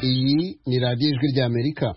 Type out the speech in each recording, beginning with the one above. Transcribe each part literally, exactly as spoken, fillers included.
Iyi ni radiyo ijwi ry'Amerika.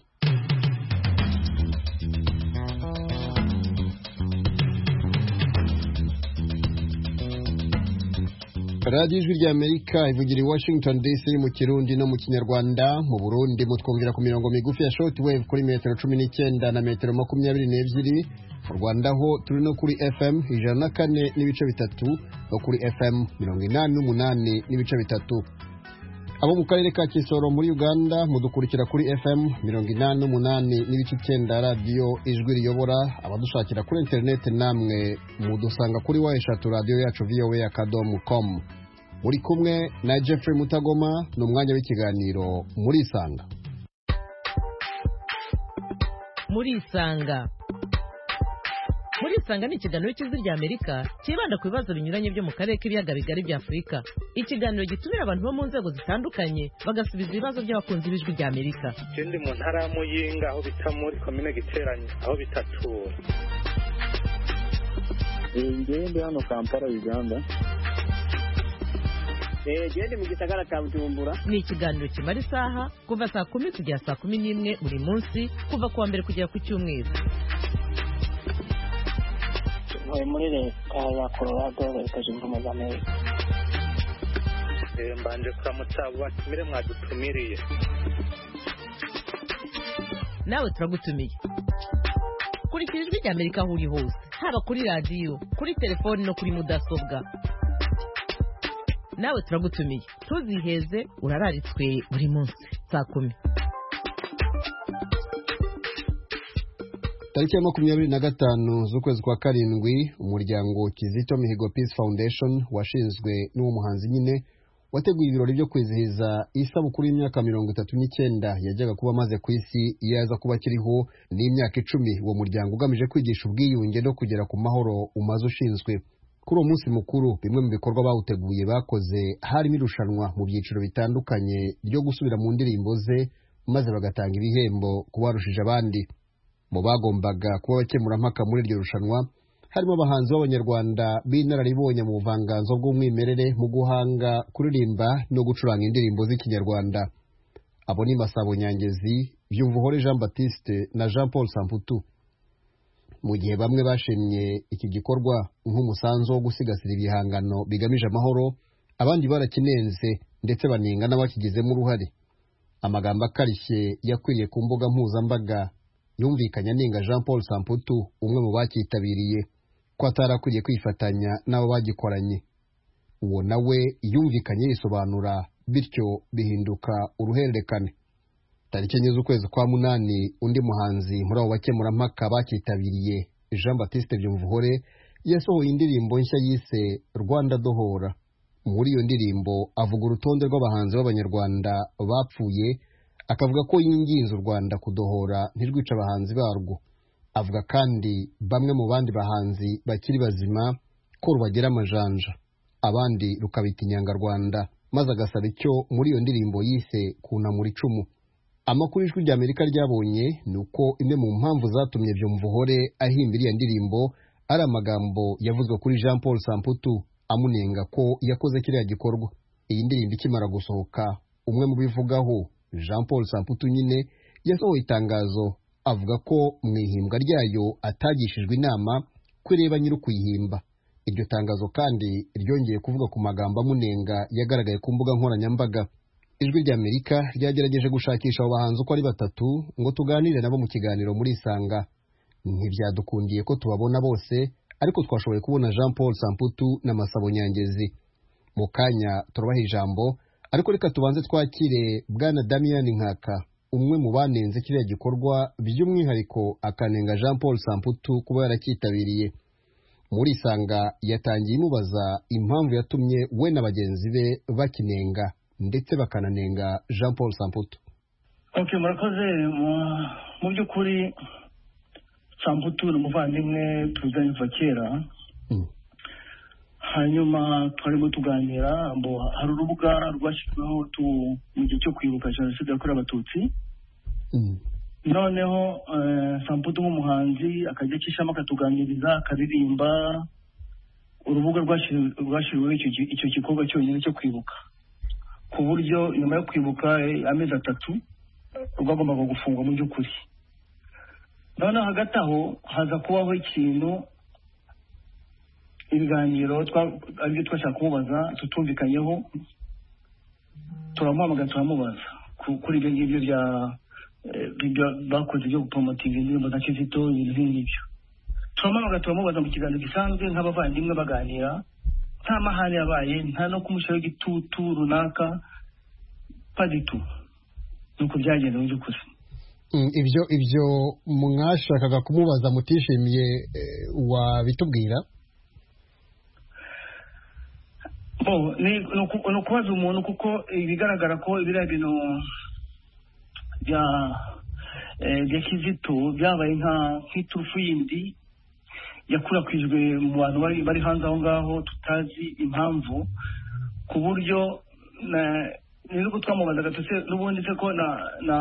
radiyo ijwi ry'Amerika ivugira i Washington D C mu Kirundi no mu Kinyarwanda. Mu Burundi mutwumvira ku mirongo migufi ya shortwave kuri metero cumi n'icyenda na metero makumyabiri n'ebyiri. Mu Rwanda ho turi no kuri F M ijana na kane n'ibice bitatu no kuri F M mirongo inani n'umunani n'ibice bitatu. Abo mu karere ka Kisoro muri Uganda mudukurikira kuri F M mirongo inani n'umunani n'ibice icyenda radiyo ijwi riyobora. Abadushakira kuri internet namwe mudusanga kuri wa eshatu radiyo yacu V O A akadomo com. Muri kumwe na Jeffrey Mutagoma n'umwanya w'ikiganiro muri Isanga. Muri Isanga Muri Isanga ni ikiganiro cy'ijwi ry'Amerika kibanda ku bibazo binyuranye byo mu karere k'ibiyaga bigari bya Afurika. Ikiganiro gitumira abantu bo mu nzego zitandukanye bagasubiza ibibazo by'abakunzi b'ijwi ry'Amerika. Ikindi mu ntara ya Muyinga aho bita muri komine Giteranye aho bitatura. Ngende hano Kampala Uganda. Eh gende mu gisagara cya Bujumbura. Ni ikiganiro kimara isaha kuva saa kumi kugera saa kumi n'imwe buri munsi kuva kuwa mbere kugera ku cyumweru. Muri leta ya Colorado leta zunze ubumwe za Amerika. Eh mbanje kuramutsa batumire mwadutumiriye. Nawe turagutumiye. Kurikira ijwi ry'Amerika aho uri hose, haba kuri radiyo, kuri telefoni no kuri mudasobwa. Nawe turagutumiye. Tuziheze urararitswe buri munsi saa kumi. Tariki ya makumyabiri na gatanu z'ukwezi kwa karindwi, umuryango Kizito Mihigo Peace Foundation washinzwe n'uwo muhanzi nyine wateguye ibirori byo kwizihiza isabukuru y'imyaka mirongo itatu n'icyenda yajyaga kuba amaze ku isi yaza kuba kiriho n'imyaka icumi. Uwo muryango ugamije kwigisha ubwiyunge no kugera ku mahoro umaze ushinzwe. Kuri uwo munsi mukuru bimwe mu bikorwa bawuteguye bakoze harimo irushanwa mu byiciro bitandukanye ryo gusubira mu ndirimbo ze maze bagatanga ibihembo ku barushije abandi. Mu bagombaga kuba bakemurampaka muri iryo rushanwa harimo abahanzi b'Abanyarwanda b'inararibonye mu buvanganzo bw'umwimerere mu guhanga, kuririmba no gucuranga indirimbo z'Ikinyarwanda. Abo ni Masabo Nyangezi, Byumvuhore Jean Baptiste na Jean Paul Samputu. Mu gihe bamwe bashimye iki gikorwa nk'umusanzu wo gusigasira ibihangano bigamije amahoro, abandi barakinenze ndetse baninga n'abakigizemo uruhare. Amagambo akarishye yakwiriye ku mbuga mpuzambaga yumvikanye ninga Jean Paul Samputu, umwe mu bakitabiriye, ko atarakwiriye kwifatanya n'abo bagikoranye. Uwo nawe yumvikanye yisobanura, bityo bihinduka uruhererekane. Tariki enye z'ukwezi kwa munani undi muhanzi muri abo bakemurampaka bakitabiriye, Jean Baptiste Byumvuhore, yasohoye indirimbo nshya yise Rwanda Dohora. Muri iyo ndirimbo avuga urutonde rw'abahanzi b'Abanyarwanda bapfuye, akavuga ko yinginze u Rwanda kudohora ntirwica abahanzi barwo. Avuga kandi bamwe mu bandi bahanzi bakiri bazima ko rubagera amajanja, abandi rukabita inyangarwanda, maze agasaba icyo muri iyo ndirimbo yise kunamura icumu. Amakuru ijwi ry'Amerika ryabonye ni uko imwe mu mpamvu zatumye Byumvuhore ahimba iriya ndirimbo ari amagambo yavuzwe kuri Jean Paul Samputu amunenga ko yakoze kiriya gikorwa. Iyi ndirimbo ikimara gusohoka, umwe mu bivugaho Jean Paul Samputu nyine yasohoye itangazo avuga ko mu ihimbwa ryayo atagishijwe inama kwireba nyiri kuyihimba. Iryo tangazo kandi ryongeye kuvuga ku magambo amunenga yagaragaye ku mbuga nkoranyambaga. Ijwi ry'Amerika ryagerageje gushakisha abo bahanzi uko ari batatu ngo tuganire nabo mu kiganiro muri Isanga. Ntibyadukundiye ko tubabona bose, ariko twashoboye kubona Jean Paul Samputu na Masabo Nyangezi. Mu kanya turabaha ijambo, ariko reka tubanze twakire Bwana Damian Nkaka, umwe mu banenze kiriya gikorwa, by'umwihariko akanenga Jean Paul Samputu kuba yarakitabiriye. Muri Isanga yatangiye imubaza impamvu yatumye we na bagenzi be bakinenga ndetse bakananenga Jean Paul Samputu. Okay, murakoze. Mu by'ukuri Samputu ni umuvandimwe tuzanye kuva kera. Mm. Hanyuma twarimo tuganira ngo hari urubuga rwashyizweho mu gihe cyo kwibuka jenoside yakorewe Abatutsi. Mm. Noneho Samputu nk'umuhanzi akajya akishamo akatuganiriza akaririmba. Urubuga rwashyiriweho icyo gikorwa cyonyine cyo kwibuka. ku buryo nyuma yo kwibuka amezi atatu rwagombaga gufungwa mu by'ukuri. noneho hagati aho haza kubaho ikintu ibiganiro aribyo twashaka kumubaza tutumvikanyeho, turamuhamagara turamubaza kuri ibyo ngibyo bya bakoze byo gupromotinga indirimbo za Kizito ibintu nk'ibyo. turamuhamagara turamubaza mu kiganiro gisanzwe nk'abavandimwe baganira, nta mahane yabaye, nta no kumushyiraho igitutu runaka, paditu nuko byagenda mu by'ukuri. ibyo ibyo mwashakaga kumubaza mutishimiye wabitubwira? bo ni ukubaza umuntu kuko bigaragara ko biriya bintu bya bya Kizito byabaye nk'iturufu yindi yakwirakwijwe mu bantu bari hanze aho ngaho tutazi impamvu, ku buryo nubwo twamubazaga n'ubundi se ko na na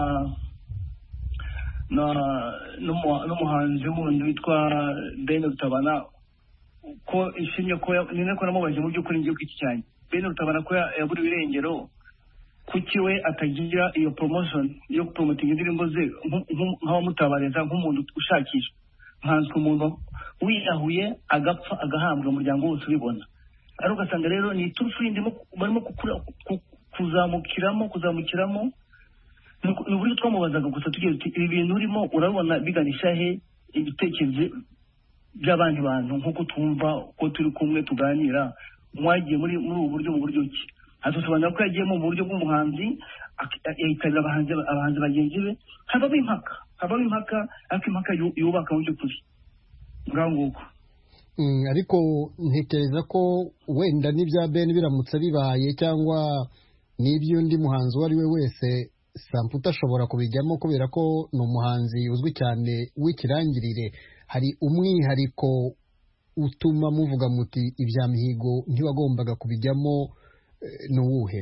n'umuhanzi wundi witwa Ben Rutabana ko ishimye ko nine ko namubaje mu by'ukuri ngiye kwiki cyane. Ben Rutabana ko yaburiwe irengero, kuki we atagira iyo promotion yo promoting indirimbo ze nk'abamutabariza nk'umuntu ushakisha nkanswe umuntu wiyahuye agapfa agahambwa umuryango wose ubibona. ari ugasanga rero ni iturufu yindi barimo kuzamukiramo kuzamukiramo ni uburyo twamubazaga gusa tugiye tuti ibi bintu urimo urabona biganisha he ibitekerezo by'abandi bantu nk'uko tumva ko turi kumwe tuganira, mwagiye muri muri ubu buryo mu buryo ki? Atusobanura ko yagiye mu buryo bw'umuhanzi yitabira abahanzi abahanzi bagenzi be, habaho impaka habaho impaka ariko impaka yubaka mu by'ukuri ngaho nguko. ariko ntekereza ko wenda n'ibya Ben biramutse bibaye cyangwa n'iby'undi muhanzi uwo ari we wese Samputu ashobora kubijyamo kubera ko ni umuhanzi uzwi cyane w'ikirangirire. Hari umwihariko utuma muvuga muti ibya Mihigo ntiwagombaga kubijyamo ni uwuhe?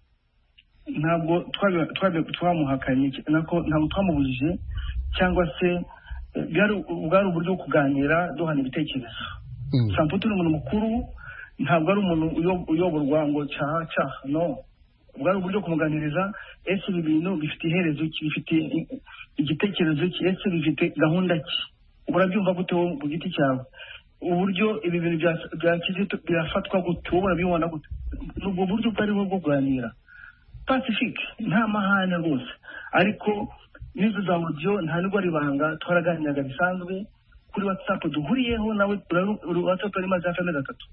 Ntabwo twamuhakanye nako ntabwo twamubujije cyangwa se bwari uburyo bwo kuganira duhana ibitekerezo. Samputu ni umuntu mukuru, ntabwo ari umuntu uyoborwa ngo cyaha cyaha, no. Bwari uburyo kumuganiriza, ese ibi bintu bifite iherezo ki, bifite igitekerezo ki, ese bifite gahunda ki, urabyumva gute mu giti cyawe, uburyo ibi bintu bya Kizito birafatwa gute, wowe urabibona gute? N'ubwo buryo bwari bwo kuganira pacifique, nta mahane rwose. Ariko n'izo za audio nta nubwo ari banga, twaraganiraga bisanzwe kuri WhatsApp duhuriyeho nawe, WhatsApp ari maze amezi atatu.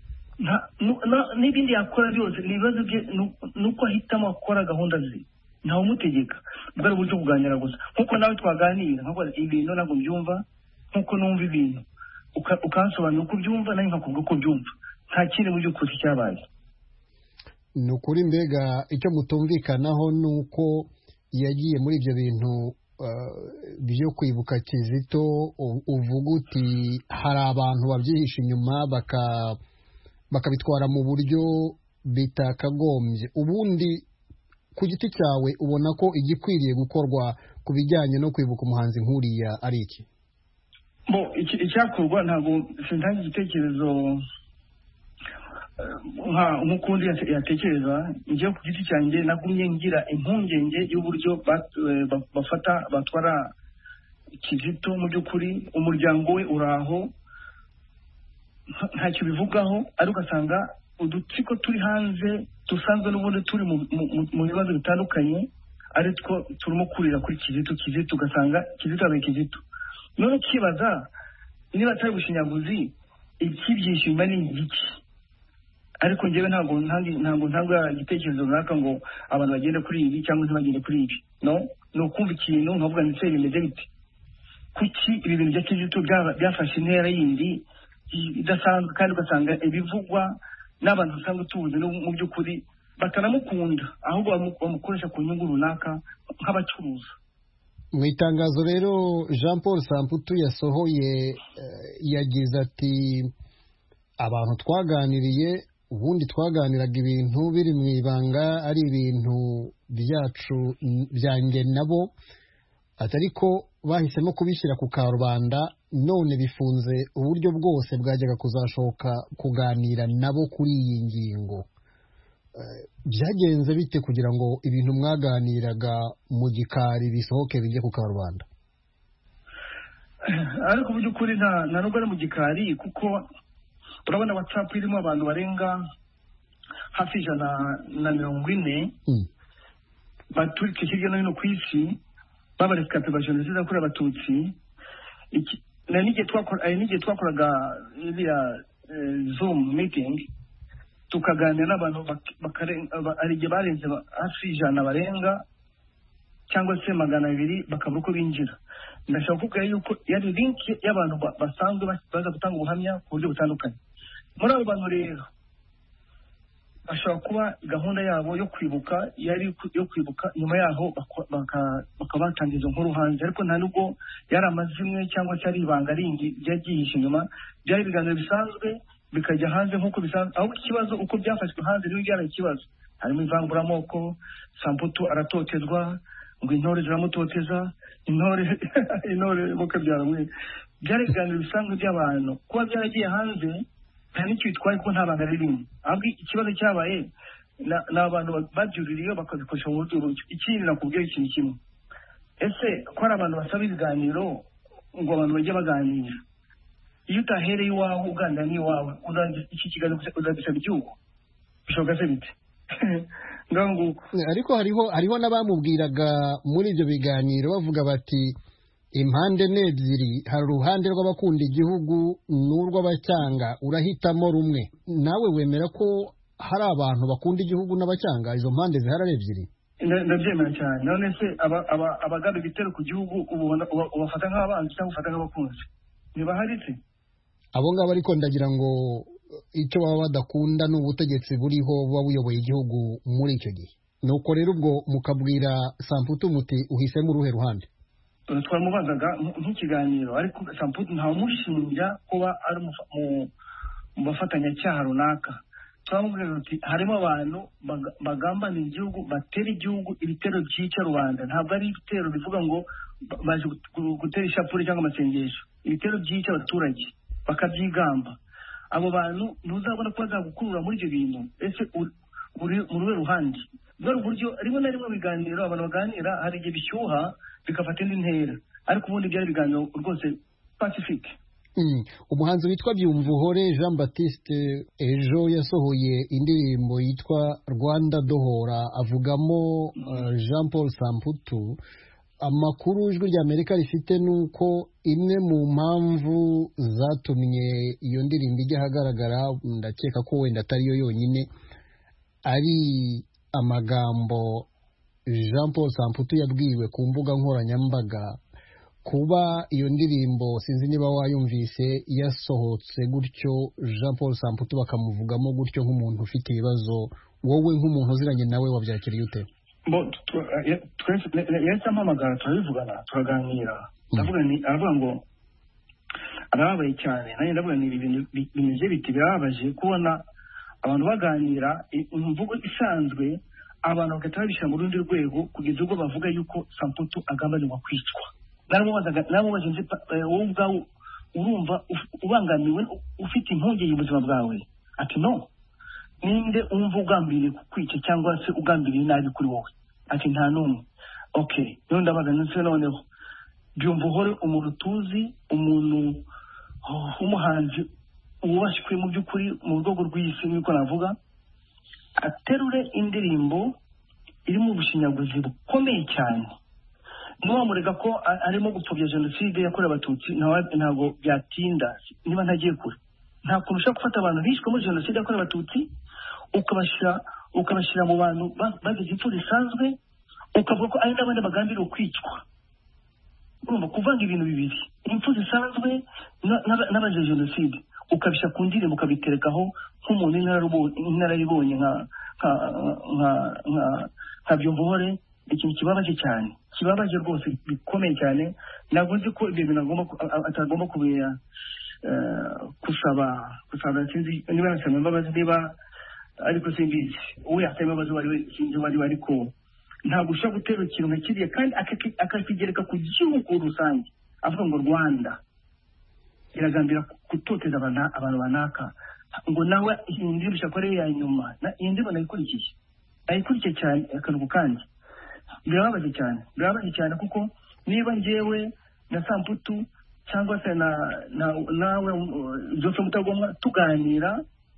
N'ibindi yakora byose nibazo bye nuko ahitamo akora gahunda ze, ntawe umutegeka. Bwari uburyo kuganira gusa nkuko nawe twaganira nkuko ibintu ntabwo byumva nkuko numva ibintu ukansobanura uko byumva nawe nkakuvuga uko byumva, nta kindi mu by'ukuri cyabaye. Ni ukuri mbega icyo mutumvikanaho ni uko yagiye muri ibyo bintu byo kwibuka Kizito, uvuga uti hari abantu babyihisha inyuma baka bakabitwara mu buryo bitakagombye. Ubundi ku giti cyawe ubona ko igikwiriye gukorwa ku bijyanye no kwibuka umuhanzi nk'uriya ari iki? Bo icyakorwa ntabwo sintange igitekerezo nk'ukundi yatekereza. Njyewe ku giti cyanjye nagumye ngira impungenge y'uburyo bafata batwara Kizito. Mu by'ukuri umuryango we uraho ntacyo bivugaho, ariko ugasanga udutsiko turi hanze dusanzwe n'ubundi turi mu bibazo bitandukanye, ariko turimo kurira kuri Kizito Kizito ugasanga Kizito abaye Kizito. None kibaza niba atari bushinyaguzi ikibyishe nyuma ni iki? Ariko njyewe ntabwo ntabwo ntabwo igitekerezo runaka ngo abantu bagende kuri ibi cyangwa ntibagende kuri ibi, no. Ni ukumva ikintu nkavuga ndetse bimeze bite, kuki ibi bintu bya Kizito byafashe intera yindi idasanzwe, kandi ugasanga ibivugwa n'abantu usanga tubuze mu by'ukuri batanamukunda, ahubwo bamukoresha ku nyungu runaka nk'abacuruza. Mu itangazo rero Jean Paul Samputu yasohoye yagize ati abantu twaganiriye ubundi twaganiraga ibintu biri mu ibanga, ari ibintu byacu byanjye nabo, ariko bahisemo kubishyira ku karubanda, none bifunze uburyo bwose bwajyaga kuzashoka kuganira nabo kuri iyi ngingo. byagenze bite kugira ngo ibintu mwaganiraga mu gikari bisohoke bijye ku karubanda? Ariko mu by'ukuri nta nubwo ari mu gikari, kuko urabona WhatsApp irimo abantu barenga hafi ijana na mirongo ine baturutse hirya no hino ku isi b'abaresikape ba jenoside yakorewe abatutsi. n'igihe twakoraga iriya zoom meeting tukaganira n'abantu hari igihe barenze hafi ijana barenga cyangwa se magana abiri bakabura uko binjira. Ndashaka kuvuga yuko yari link y'abantu basanzwe baza gutanga ubuhamya ku buryo butandukanye. Muri abo bantu rero bashobora kuba gahunda yabo yo kwibuka yari yo kwibuka nyuma yaho bakaba batangiza izo nkuru hanze, ariko nta nubwo yari amazimwe cyangwa se ari ibanga rindi ryagihishe inyuma. Byari ibiganiro bisanzwe bikajya hanze nk'uko bisanzwe, aho ikibazo uko byafashwe hanze niyo byari ikibazo. Harimo ivanguramoko, Samputu aratotezwa, ngo intore ziramutoteza, intore intore mukabyara mwe. Byari ibiganiro bisanzwe by'abantu, kuba byaragiye hanze nta n'icyo bitwaye kuko nta banga ririmo. Ahubwo ikibazo cyabaye ni abantu babyuririye bakabikoresha mu buryo buryo. Ikindi nakubwira ikintu kimwe, ese ko hari abantu basaba ibiganiro ngo abantu bajye baganira, iyo utahereye iwawe uganira n'iwawe iki kiganiro uzagisaba igihugu? Bishoboka se bite? Ariko hariho hariho n'abamubwiraga muri ibyo biganiro bavuga bati impande n'ebyiri, hari uruhande rw'abakunda igihugu n'urw'abacyanga, urahitamo rumwe. Nawe wemera ko hari abantu bakunda igihugu n'abacyanga, izo mpande zihari ari ebyiri? Ndabyemera cyane. None se abagaba ibitero ku gihugu ubafata nk'abanzi cyangwa ufata nk'abakunzi? Ntibahari se abo ngabo? Ariko ndagira ngo icyo baba badakunda ni ubutegetsi buriho buba buyoboye igihugu muri icyo gihe. Nuko rero ubwo mukabwira Samputu muti uhisemo uruhe ruhande? Twamubazaga nk'ikiganiro, ariko Samputu ntamushinja kuba ari mu bafatanyacyaha runaka. Twamubwira tuti harimo abantu bagambanira igihugu, batera igihugu ibitero byica rubanda. Ntabwo ari ibitero bivuga ngo baje gutera ishapure cyangwa amasengesho, ibitero byica abaturage bakabyigamba. Abo bantu ntuzabona ko bazagukurura muri ibyo bintu. Ese uri mu ruhe ruhande? Bwari uburyo rimwe na rimwe biganiro abantu baganira, hari igihe bishyuha bigafata indi ntera, ariko ubundi byari ibiganiro rwose pacifique. Umuhanzi witwa Byumvuhore Jean Baptiste ejo yasohoye indirimbo yitwa Rwanda Dohora, avugamo Jean Paul Samputu. Amakuru ijwi ry'Amerika rifite nuko imwe mu mpamvu zatumye iyo ndirimbo ijya ahagaragara, ndakeka ko wenda atari yo yonyine, ari amagambo Jean Paul Samputu yabwiwe ku mbuga nkoranyambaga. Kuba iyo ndirimbo sinzi niba wayumvise yasohotse gutyo, Jean Paul Samputu bakamuvugamo gutyo nk'umuntu ufite ibibazo, wowe nk'umuntu uziranye nawe wabyakiriye ute? Yahise ampamagara turabivugana turaganira, ndavuga ni aravuga ngo arababaye cyane. Nanjye ndavuga ni ibintu bimeze biti, birababaje kubona abantu baganira imvugo isanzwe abantu bagahita babishyira mu rundi rwego kugeza ubwo bavuga yuko Samputu agambanirwa kwicwa. Naramubaza nzi wowe ubwawe urumva ubangamiwe ufite impungenge y'ubuzima bwawe? Ati no, ninde umva ugambiriye kukwica cyangwa se ugambiriye nabi kuri wowe? Ati nta n'umwe. Okay, none ndabaza nse noneho Byumvuhore, umuntu tuzi, umuntu w'umuhanzi wubashywe mu by'ukuri mu rwego rw'isi niko navuga, aterure indirimbo iri mu bushinyaguzi bukomeye cyane, ntiwamurega ko arimo gupfobya jenoside yakorewe abatutsi. Ntabwo byatinda niba ntagiye kure. Nta kuntu ushobora gufata abantu bishwe muri jenoside yakorewe abatutsi ukabashyira ukabashyira mu bantu bagize impfu zisanzwe, ukavuga ko ari n'abandi bagambiriwe kwicwa. Urumva kuvanga ibintu bibiri, impfu zisanzwe n'abazize jenoside, ukabishyira ku ndirimbo ukabiterekaho nk'umuntu inararibonye nka nka Byumvuhore. Ikintu kibabaje cyane, kibabaje rwose bikomeye cyane. Ntabwo nzi ko ibyo bintu atagomba kubera kusaba kusaba sinzi niba nasaba imbabazi niba, ariko simbizi uwo yasaba imbabazi wari sinzi wari ariko ntabwo ushobora gutera ikintu nka kiriya kandi akakigereka ku gihugu rusange, avuga ngo Rwanda iragambira kutoteza abantu banaka. ngo nawe iyi ndirimbo ishakora ya nyuma iyi ndirimbo nayikurikiye nayikurikiye cyane akaruhuko kandi birababaje cyane birababaje cyane kuko niba njyewe na Samputu cyangwa se na nawe Jose Mutagomwa tuganira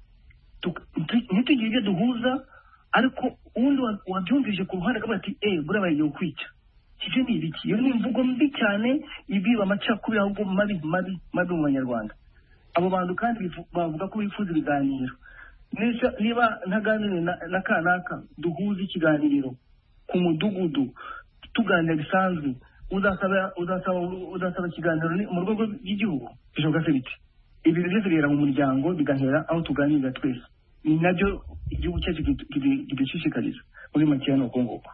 ntitugire ibyo duhuza ariko ubundi wabyumvise ku ruhande akavuga ati eee buriya bagiye kwica ibyo ni ibiki iyo ni imvugo mbi cyane ibiba amacakubiri ahubwo mabi mabi mabi mu banyarwanda abo bantu kandi bavuga ko bifuza ibiganiro niba ntaganire na kanaka duhuze ikiganiro ku mudugudu tuganira bisanzwe uzasaba uzasaba uzasaba ikiganiro mu rwego rw'igihugu bishoboka se biti ibi byose bihera mu muryango bigahera aho tuganirira twese ni nabyo igihugu cyacu kidushishikariza muri make no kongoka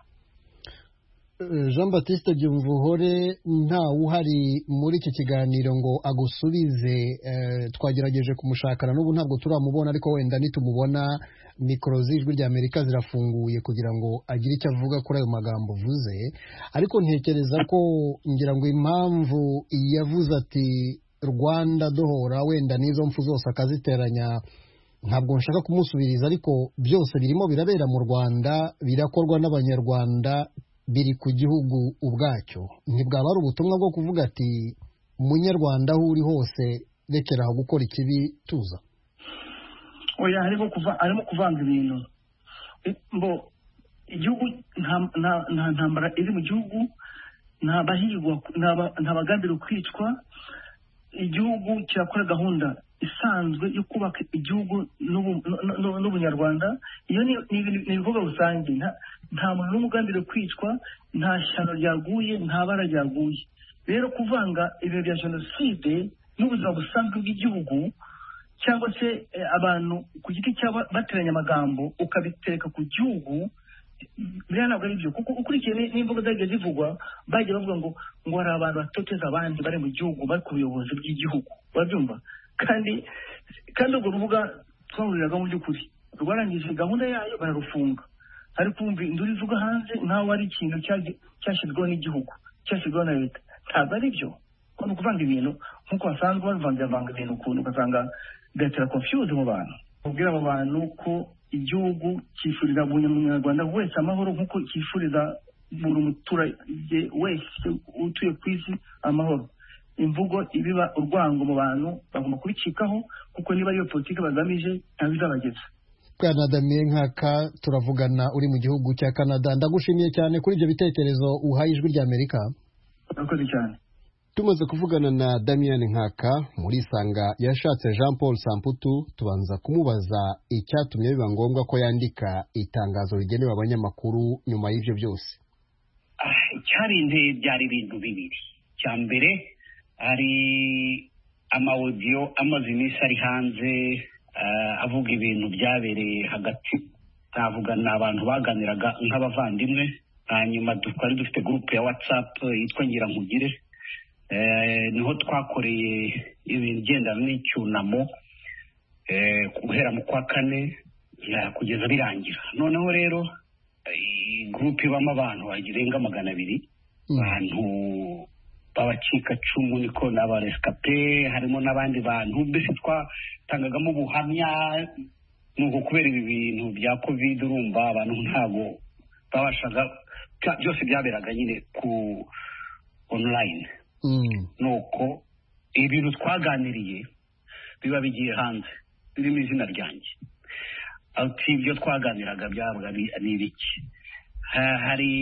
Jean Baptiste Byumvuhore ntawe uhari muri iki kiganiro ngo agusubize twagerageje kumushakana n'ubu ntabwo turamubona ariko wenda nitumubona mikoro z'ijwi rya Amerika zirafunguye kugira ngo agire icyo avuga kuri ayo magambo uvuze ariko ntekereza ko ngira ngo impamvu yavuze ati Rwanda dohora wenda n'izo mfu zose akaziteranya ntabwo nshaka kumusubiriza ariko byose birimo birabera mu Rwanda birakorwa n'abanyarwanda biri ku gihugu ubwacyo ntibwaba ari ubutumwa bwo kuvuga ati umunyarwanda aho uri hose rekera aho gukora ikibi tuza oya harimo kuva arimo kuvanga ibintu mbo igihugu nta ntambara iri mu gihugu nta bahigwa nta bagambira kwicwa igihugu kirakora gahunda isanzwe yo kubaka igihugu n'ubunyarwanda iyo ni ibikorwa rusange nta muntu n'umugambire kwicwa nta shyano ryaguye nta bara ryaguye rero kuvanga ibintu bya jenoside n'ubuzima busanzwe bw'igihugu cyangwa se abantu ku giti cyabo bateranya amagambo ukabitereka ku gihugu biriya ntabwo ari byo kuko ukurikiye n'imvugo zagiye zivugwa bagiye bavuga ngo ngo hari abantu batoteza abandi bari mu gihugu bari ku buyobozi bw'igihugu urabyumva kandi kandi urwo rubuga twahuriragaho mu by'ukuri rwarangije gahunda yayo bararufunga ariko kumva induru ivuga hanze nkaho ari ikintu cyashyizweho n'igihugu cyashyizweho na leta ntabwo ari byo ko ni ukuvanga ibintu nk'uko basanzwe bavangavanga ibintu ukuntu ugasanga bigatera confuse mu bantu ubwira abo bantu ko igihugu cyifuriza buri munyarwanda wese amahoro nk'uko cyifuriza buri muturage wese utuye ku isi amahoro imvugo ibiba urwango mu bantu bagomba kubicikaho kuko niba ariyo politiki bagamije ntabizabageza Bwana Damien Nkaka turavugana uri mu gihugu cya Canada ndagushimiye cyane kuri ibyo bitekerezo uhaye ijwi rya Amerika urakoze cyane tumaze kuvugana na Damien Nkaka muri Isanga yashatse Jean Paul Samputu tubanza kumubaza icyatumye biba ngombwa ko yandika itangazo rigenewe abanyamakuru nyuma y'ivyo byose icyarinde byari ibintu bibiri cya mbere ari amaudio amaze iminsi ari hanze avuga ibintu byabereye hagati navuga n'abantu baganiraga nk'abavandimwe hanyuma twari dufite groupe ya WhatsApp yitwa Ngira Nkugire niho twakoreye ibintu gendana n'icyunamo guhera mu kwa kane kugeza birangira noneho rero groupe ibamo abantu bagirenga magana abiri abantu babacika cumu niko n'abarescape harimo n'abandi bantu mbese twatangagamo ubuhamya nuko kubera ibi bintu bya covid urumva abantu ntago babashaga byose byaberaga nyine ku online nuko ibintu twaganiriye biba bigiye hanze birimo izina ryanjye ati ibyo twaganiraga byabaga ni ibiki hari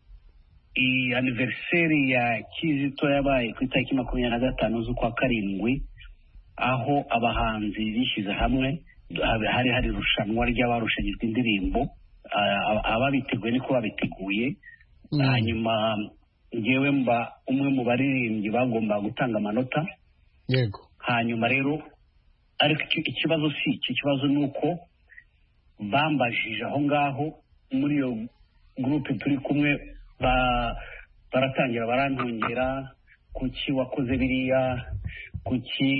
i anniversary ya Kizito yabaye ku itariki makumyabiri na gatanu z'ukwa karindwi aho abahanzi bishyize hamwe hari hari irushanwa ry'abarushanyijwe indirimbo ababiteguye niko babiteguye hanyuma ngewe mba umwe mu baririmbyi bagomba gutanga amanota yego hanyuma rero ariko ikibazo si iki kibazo ni uko bambajije aho ngaho muri iyo groupe turi kumwe baratangira barantongera kuki wakoze biriya kuki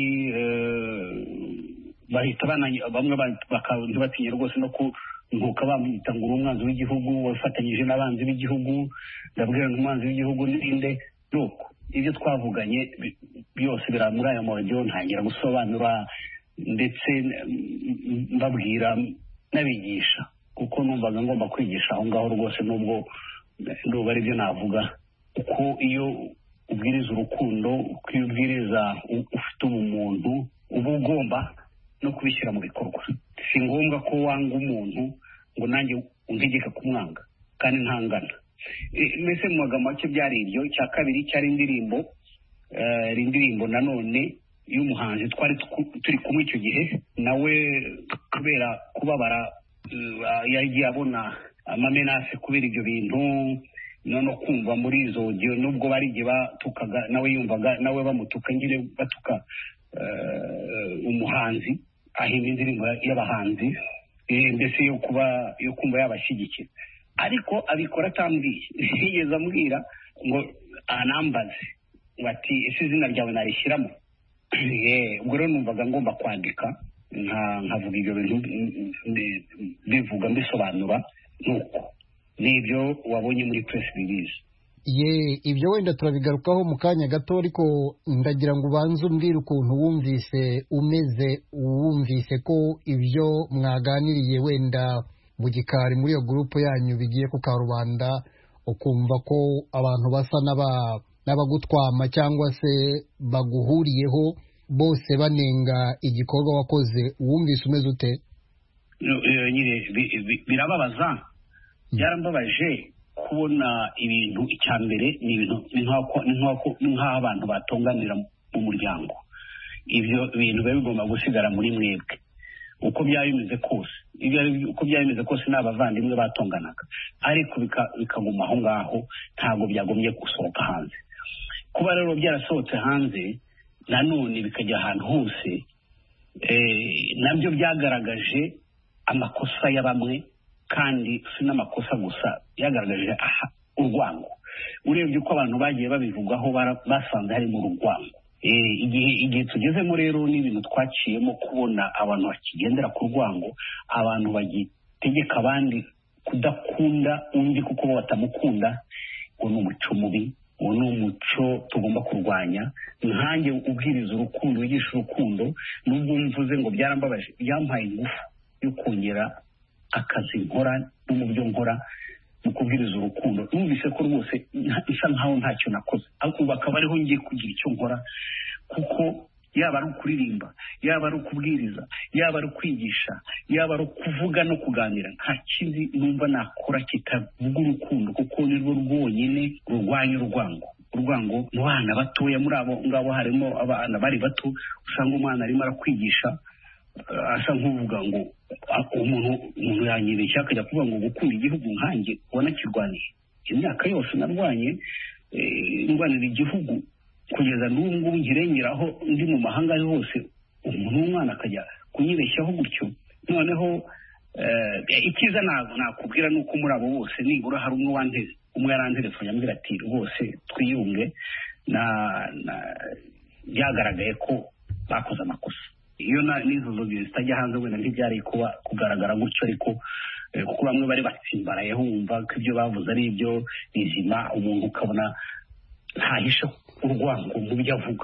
bahita bamwe bakabatinye rwose no nkuka bamwita ngo umwanzi w'igihugu wafatanyije n'abanzi b'igihugu ndabwira ngo umwanzi w'igihugu ninde nuko ibyo twavuganye byose bira muri aya maudio ntangira gusobanura ndetse mbabwira n'abigisha kuko numvaga ngomba kwigisha aho ngaho rwose nubwo nubwo ari byo navuga kuko iyo ubwiriza urukundo uko iyo ubwiriza ufite ubumuntu uba ugomba no kubishyira mu bikorwa. Si ngombwa ko wanga umuntu ngo nanjye untegeka kumwanga kandi ntangana. Mbese mu magambo make byari ibyo. Cya kabiri cyari indirimbo indirimbo nanone y'umuhanzi twari turi kumwe icyo gihe nawe kubera kubabara yagiye abona amamenase kubera ibyo bintu no kumva muri izo audio nubwo bari igihe batukaga nawe yumvaga nawe bamutuka nyine batuka umuhanzi ahimba indirimbo y'abahanzi mbese yo kuba yo kumva yabashyigikira ariko abikora atambwiye yigeze ambwira ngo anambaze bati ese izina ryawe narishyiramo ubwo rero numvaga ngomba kwandika nkavuga ibyo bintu bivuga mbisobanura nuko n'ibyo wabonye muri press release. Ye ibyo wenda turabigarukaho mu kanya gato ariko ndagira ngo ubanze umbwire ukuntu wumvise umeze wumvise ko ibyo mwaganiriye wenda mu gikari muri iyo gurupe yanyu bigiye ku karubanda ukumva ko abantu basa n'abagutwama cyangwa se baguhuriyeho bose banenga igikorwa wakoze wumvise umeze ute? Nyine birababaza byarambabaje kubona ibintu icya mbere ni ibintu nk'aho abantu batonganira mu muryango. Ibyo bintu biba bigomba gusigara muri mwebwe uko byaba bimeze kose uko byaba bimeze kose ni abavandimwe batonganaga ariko bikaguma aho ngaho ntabwo byagombye gusohoka hanze. Kuba rero byarasohotse hanze nanone bikajya ahantu hose nabyo byagaragaje amakosa ya bamwe kandi si n'amakosa gusa yagaragaje aha urwango. Urebye uko abantu bagiye babivugaho basanze harimo urwango. Igihe igihe tugezemo rero n'ibintu twaciyemo kubona abantu bakigendera ku rwango, abantu bagitegeka abandi kudakunda undi kuko bo batamukunda, ngo ni umuco mubi, uwo ni umuco tugomba kurwanya. Nkanjye ubwiriza urukundo wigisha urukundo nubwo mvuze ngo byarambabaje byampaye ingufu yo kongera akazi nkora no mu byo nkora mu kubwiriza urukundo. Numvise ko rwose isa nkaho ntacyo nakoze ariko bakaba ariho ngiye kugira icyo nkora kuko yaba ari ukuririmba yaba ari ukubwiriza yaba ari ukwigisha yaba ari ukuvuga no kuganira nta kindi numva nakora kitavuga urukundo kuko ni rwo rwonyine rurwanya urwango. Urwango mu bana batoya muri abo ngabo harimo abana bari bato usanga umwana arimo arakwigisha asa nk'uvuga ngo umuntu umuntu yanyibeshya akajya kuvuga ngo gukunda igihugu nkanjye ubona kirwaniye. Imyaka yose narwanye ndwanira igihugu kugeza n'ubu ngubu nkirengeraho ndi mu mahanga hose umuntu w'umwana akajya kunyibeshyaho gutyo. Noneho ikiza nakubwira ni uko muri abo bose nibura hari umwe wanteze umwe yaranterefone ambwira ati rwose twiyunge na byagaragaye ko bakoze amakosa. Iyo n'izo zogeye zitajya hanze wenda ntibyari kuba kugaragara gutyo ariko kuko bamwe bari batsimbaraye wumva ko ibyo bavuze ari ibyo bizima umuntu ukabona ntahisha urwango mu byo avuga.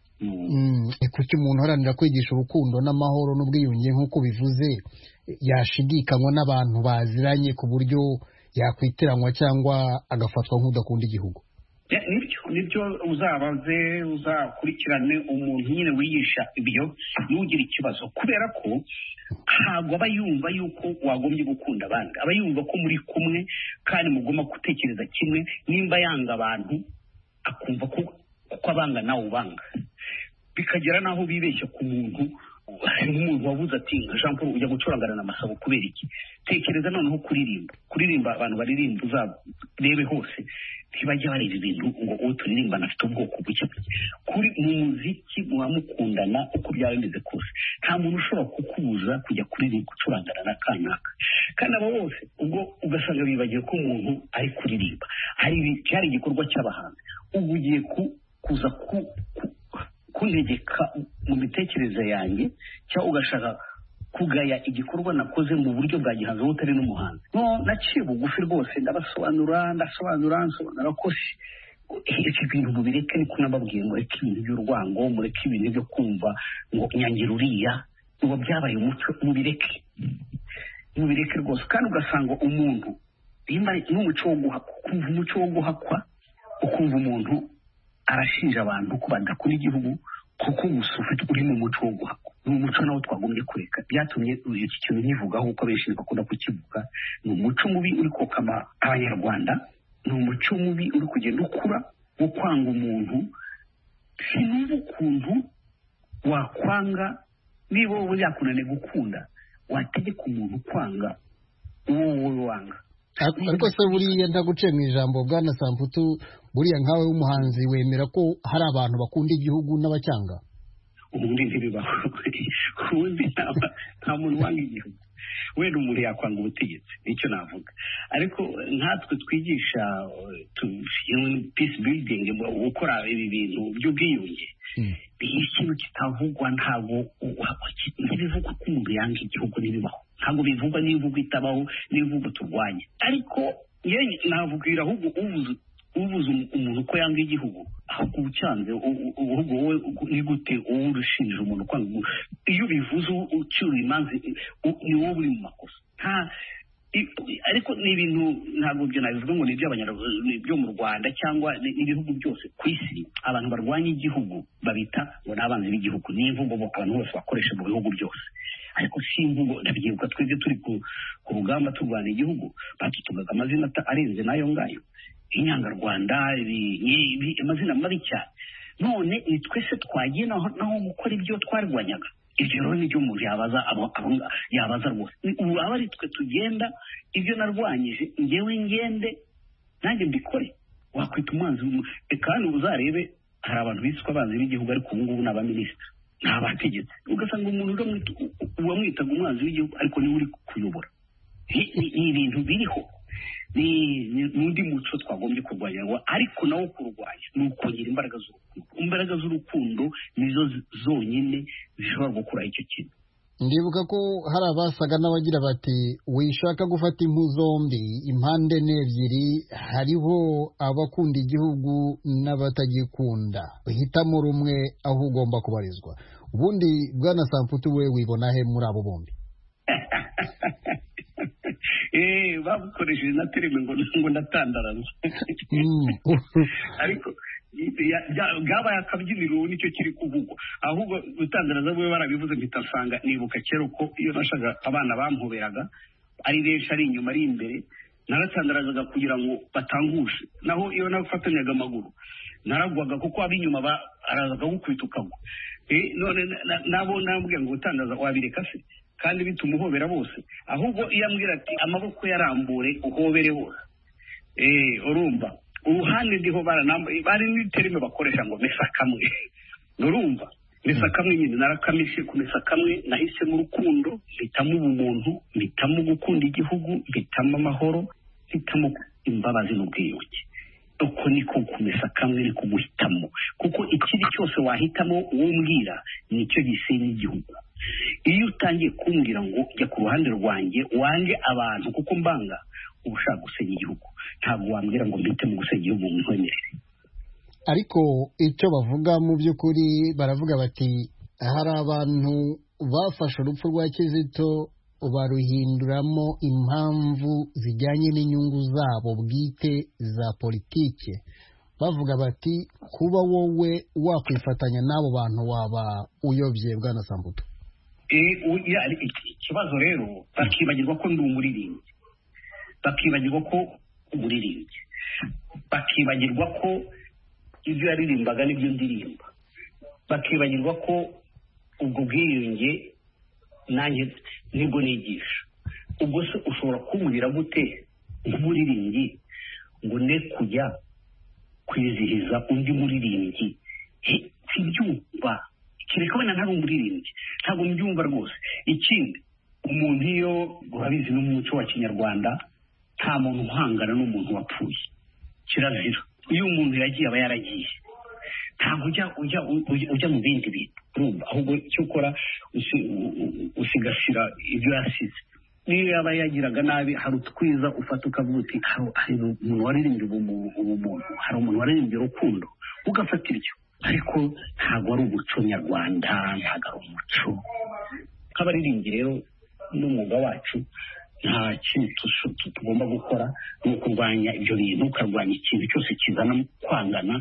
Kuki umuntu uharanira kwigisha urukundo n'amahoro n'ubwiyunge nk'uko bivuze yashigikanywa n'abantu baziranye ku buryo yakwitiranwa cyangwa agafatwa nk'udakunda igihugu? Nibyo nibyo uzabaze uzakurikirane umuntu nyine wigisha ibyo ntugire ikibazo kubera ko ntabwo aba yumva yuko wagombye gukunda abandi, aba yumva ko muri kumwe kandi mugomba gutekereza kimwe. Nimba yanga abantu akumva ko ko abanga nawe ubanga, bikagera naho bibeshya ku muntu nk'umuntu wabuze ati nka Jean Paul ujya gucurangana n'amasabo kubera iki? Tekereza noneho kuririmba kuririmba abantu baririmba uzarebe hose ntibajya bareba ibintu ngo uwo turirimba afite ubwoko buke kuri mu muziki mwamukundana uko byaba bimeze kose nta muntu ushobora kukubuza kujya kuririmba gucurangana na kanaka. Kandi abo bose ubwo ugasanga bibagiye ko umuntu ari kuririmba hari cyari igikorwa cy'abahanzi ubu ugiye kuza ku kuntegeka mu mitekerereze yanjye cyangwa ugashaka kugaya igikorwa nakoze mu buryo bwa gihanzi utari n'umuhanzi. No naciye bugufi rwose ndabasobanura ndasobanura nsobanura ko iki bintu mubireke niko nababwiye ngo reka ibintu by'urwango mureke ibintu byo kumva ngo nyangira uriya ubu byabaye umuco mubireke mubireke rwose kandi ugasanga umuntu n'umuco wo guhakwa ukumva umuco wo guhakwa ukumva umuntu arashinja abantu ko badakunda igihugu kuko gusa ufite uri mu muco wo guhakwa ni umuco nawo twagombye kureka byatumye iki kintu nkivugaho uko benshi bakunda kukivuga ni umuco mubi uri kokama abanyarwanda ni umuco mubi uri kugenda ukura wo kwanga umuntu sinumva ukuntu wakwanga niba wowe yakunaniye gukunda wategeka umuntu kwanga uwo wowe wanga ariko se buriya ndaguciye mu ijambo bwana Samputu buriya nkawe w'umuhanzi wemera ko hari abantu bakunda igihugu n'abacyanga ubundi ntibibaho ubundi nta muntu wanga igihugu wenda umuntu yakwanga ubutegetsi nicyo navuga ariko nkatwe twigisha peace building gukora ibi bintu by'ubwiyunge ikintu kitavugwa ntabwo ntibivugwa ko umuntu yanga igihugu ntibibaho ntabwo bivugwa n'imvugo itabaho n'imvugo turwanya ariko navugwira ahubwo uvuze ubuze umuntu ko yanga igihugu ahubwo ucyanze ahubwo wowe ni gute wowe urushinja umuntu kwanga iyo bivuze ucyura imanzi ni wowe uri mu makosa nta ariko ni ibintu ntabwo byo nabivuga ngo ni iby'abanyarwanda byo mu Rwanda cyangwa n'ibihugu byose ku isi abantu barwanya igihugu babita ngo n'abanzi b'igihugu ni imvugo abantu bose bakoresha mu bihugu byose ariko si imvugo ndabyibuka twebwe turi ku rugamba turwana igihugu batutugaga amazina arenze nayo ngayo inyangarwanda amazina mabi cyane none ni twese twagiye naho gukora ibyo twarwanyaga ibyo rero nibyo umuntu yabaza yabaza rwose ubu aba ari twe tugenda ibyo narwanyije ngewe ngende nanjye mbikore wakwita umwanzi kandi uzarebe hari abantu biswe abanzi b'igihugu ariko ubu ngubu ni abaminisitiri ni abategetsi ugasanga umuntu uwamwitaga umwanzi w'igihugu ariko niwe uri kuyobora ni ibintu biriho ni n'undi muco twagombye kurwanya ariko nawo kurwanya ni ukongera imbaraga z'urukundo imbaraga z'urukundo nizo zonyine zishobora gukuraho icyo kintu ndibuka ko hari abasaga n'abagira bati wishaka gufata impu zombi impande n'ebyiri hariho abakunda igihugu n'abatagikunda uhitamo rumwe aho ugomba kubarizwa ubundi bwana Samputu we wibona he muri abo bombi eh babukoresheje na terime ngo ngo ndatandaraza ariko gabaye akabyiniro nicyo kiri kuvugwa ahubwo gutandaraza bwe barabivuze bitasanga nibuka kera uko iyo nashaga abana bampoberaga ari benshi ari inyuma ari imbere naratandarazaga kugira ngo batangushe naho iyo nafatanyaga amaguru naragwaga kuko abinyuma arazaga gukubita ukagwa eh none nabo nambwiye ngo utandaza wabireka se kandi bituma uhobera bose ahubwo iyo ambwira ati amaboko yarambure uhobere hose eh urumva uruhande ndiho baranambaye bari n'iterime bakoresha ngo mesa kamwe urumva mesa kamwe nyine narakamishe kumesa kamwe nahise mu rukundo bitamo ubumuntu bitamo gukunda igihugu bitamo amahoro bitamo imbabazi n'ubwiyunge uko niko kumesa kamwe ni kuguhitamo kuko ikindi cyose wahitamo uwo mbwira nicyo gisenya igihugu iyo utangiye kumbwira ngo jya ku ruhande rwanjye wange abantu kuko mbanga ubushaka gusenya igihugu ntabwo wambwira ngo mbite mu gusenya igihugu mu nkwemerere ariko icyo bavuga mu by'ukuri baravuga bati hari abantu bafashe urupfu rwa Kizito baruhinduramo impamvu zijyanye n'inyungu zabo bwite za politike bavuga bati kuba wowe wakwifatanya n'abo bantu waba uyobye bwana Samputu ikibazo rero bakibagirwa ko ndi umuririmbyi bakibagirwa ko umuririmbyi bakibagirwa ko ibyo yaririmbaga n'ibyo ndirimba bakibagirwa ko ubwo bwiyunge nanjye nibwo nigisha ubwo se ushobora kumbwira gute nk'umuririmbyi ngo ne kujya kwizihiza undi muririmbyi sibyumva kereka wenda ntari umuririmbyi ntabwo mbyumva rwose ikindi umuntu iyo urabizi n'umuco wa kinyarwanda nta muntu uhangana n'umuntu wapfuye kirazira iyo umuntu yagiye aba yaragiye ntabwo ujya ujya ujya mu bindi bintu urumva ahubwo icyo ukora usigasira ibyo yasize niyo yaba yagiraga nabi hari utwiza ufata ukavuga uti hari umuntu waririmbye ubumuntu hari umuntu waririmbye urukundo ugafatira icyo ariko ntabwo ari umuco nyarwanda ntabwo ari umuco nk'abaririmbyi rero n'umwuga wacu nta kintu tugomba gukora ni ukurwanya ibyo bintu, ukarwanya ikintu cyose kizana kwangana,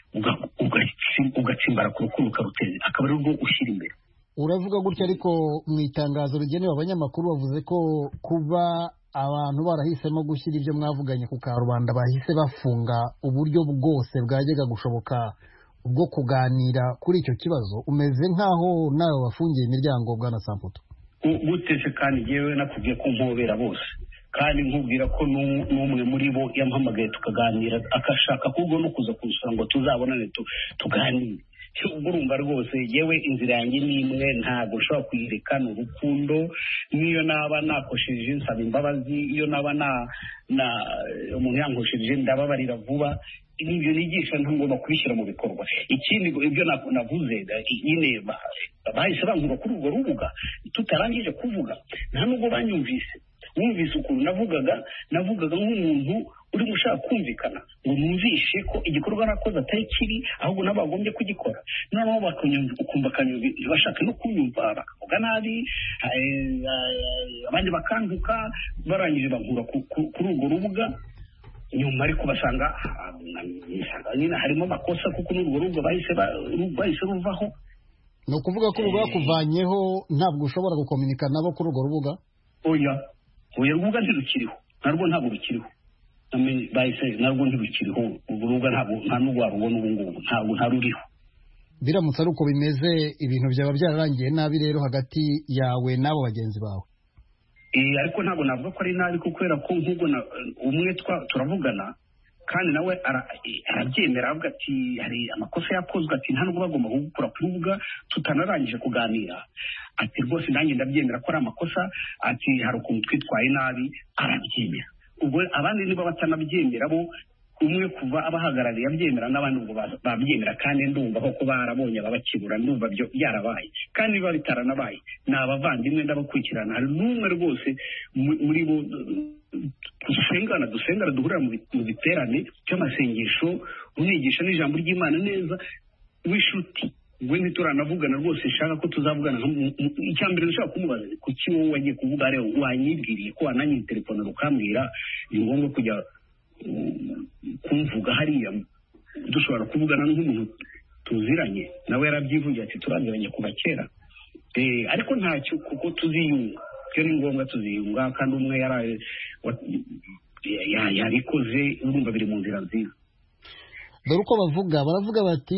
ugatsimbara ku rukundo ukaruteza, akaba ari rwo ushyira imbere. Uravuga gutya, ariko mu itangazo rigenewe abanyamakuru bavuze ko kuba abantu barahisemo gushyira ibyo mwavuganye ku karubanda bahise bafunga uburyo bwose bwajyaga gushoboka bwo kuganira kuri icyo kibazo. Umeze nk'aho nawe wafungiye imiryango bwana Samputu. Gutese kandi yewe nakubwiye ko mpobera bose, kandi nkubwira ko n'umwe muri bo yampamagaye tukaganira, akashaka kubwo no kuza kunsura ngo tuzabonane tuganire. Ubwo urumva rwose yewe inzira yanjye ni imwe, ntabwo ushobora kuyireka, ni urukundo. Niyo naba nakosheje nsaba imbabazi, iyo naba na umuntu yankosheje ndababarira vuba. Ibyo nigisha ntangomba kubishyira mu bikorwa. Ikindi ibyo navuze nyine bahise bankura kuri urwo rubuga tutarangije kuvuga, nta nubwo banyumvise. Wumvise ukuntu navugaga navugaga nk'umuntu uri gushaka kumvikana ngo numvishe ko igikorwa nakoze atari kibi, ahubwo nabo bagombye kugikora. Noneho bakanyumva, ukumva akanyumva, bashaka no kunyumva bakavuga nabi, abandi bakanduka. Barangije bankura kuri urwo rubuga. Nyuma ariko basanga nyine harimo amakosa, kuko n'urwo rubuga bahise ruvaho. Ni ukuvuga ko ubu bakuvanyeho, ntabwo ushobora gukominika nabo kuri urwo rubuga? Oya, oya, urubuga ntirukiriho, narwo ntabwo rukiriho. Bahise narwo ntirukiriho, urwo rubuga nta n'ubwo warubona ubu ngubu, ntabwo ntaruriho. Biramutse ari uko bimeze, ibintu byaba byararangiye nabi rero hagati yawe n'abo bagenzi bawe? Ariko ntabwo navuga ko ari nabi, kuko kubera ko nk'ubwo umwe turavugana kandi nawe arabyemera, avuga ati hari amakosa yakozwe, ati nta nubwo bagomba kugukura ku rubuga tutanarangije kuganira. Ati rwose nanjye ndabyemera ko ari amakosa, ati hari ukuntu twitwaye nabi, arabyemera. Ubwo abandi niba batanabyemera bo, umwe kuva abahagarariye abyemera, n'abandi ubwo babyemera, kandi ndumva ko barabonye ababakibura, ndumva byo byarabaye. Kandi biba bitaranabaye, ni abavandimwe ndabakurikirana. Hari n'umwe rwose muri bo dusengana dusengana duhurira mu biterane cy'amasengesho, unigisha n'ijambo ry'Imana neza, w'inshuti. We ntituranavugana rwose, nshaka ko tuzavugana. Icya mbere nshaka kumubaza, kuki wowe wagiye kuvuga rero wanyibwiriye ko wananyira telefone ukambwira ni ngombwa kujya kumvuga hariya? Dushobora kuvugana nk'umuntu tuziranye, nawe yarabyivugiye ati turaziranye kuva kera. Ariko ntacyo, kuko tuziyunga, byo ni ngombwa tuziyunga, kandi umwe yarikoze, urumva biri mu nzira nziza. Dore uko bavuga, baravuga bati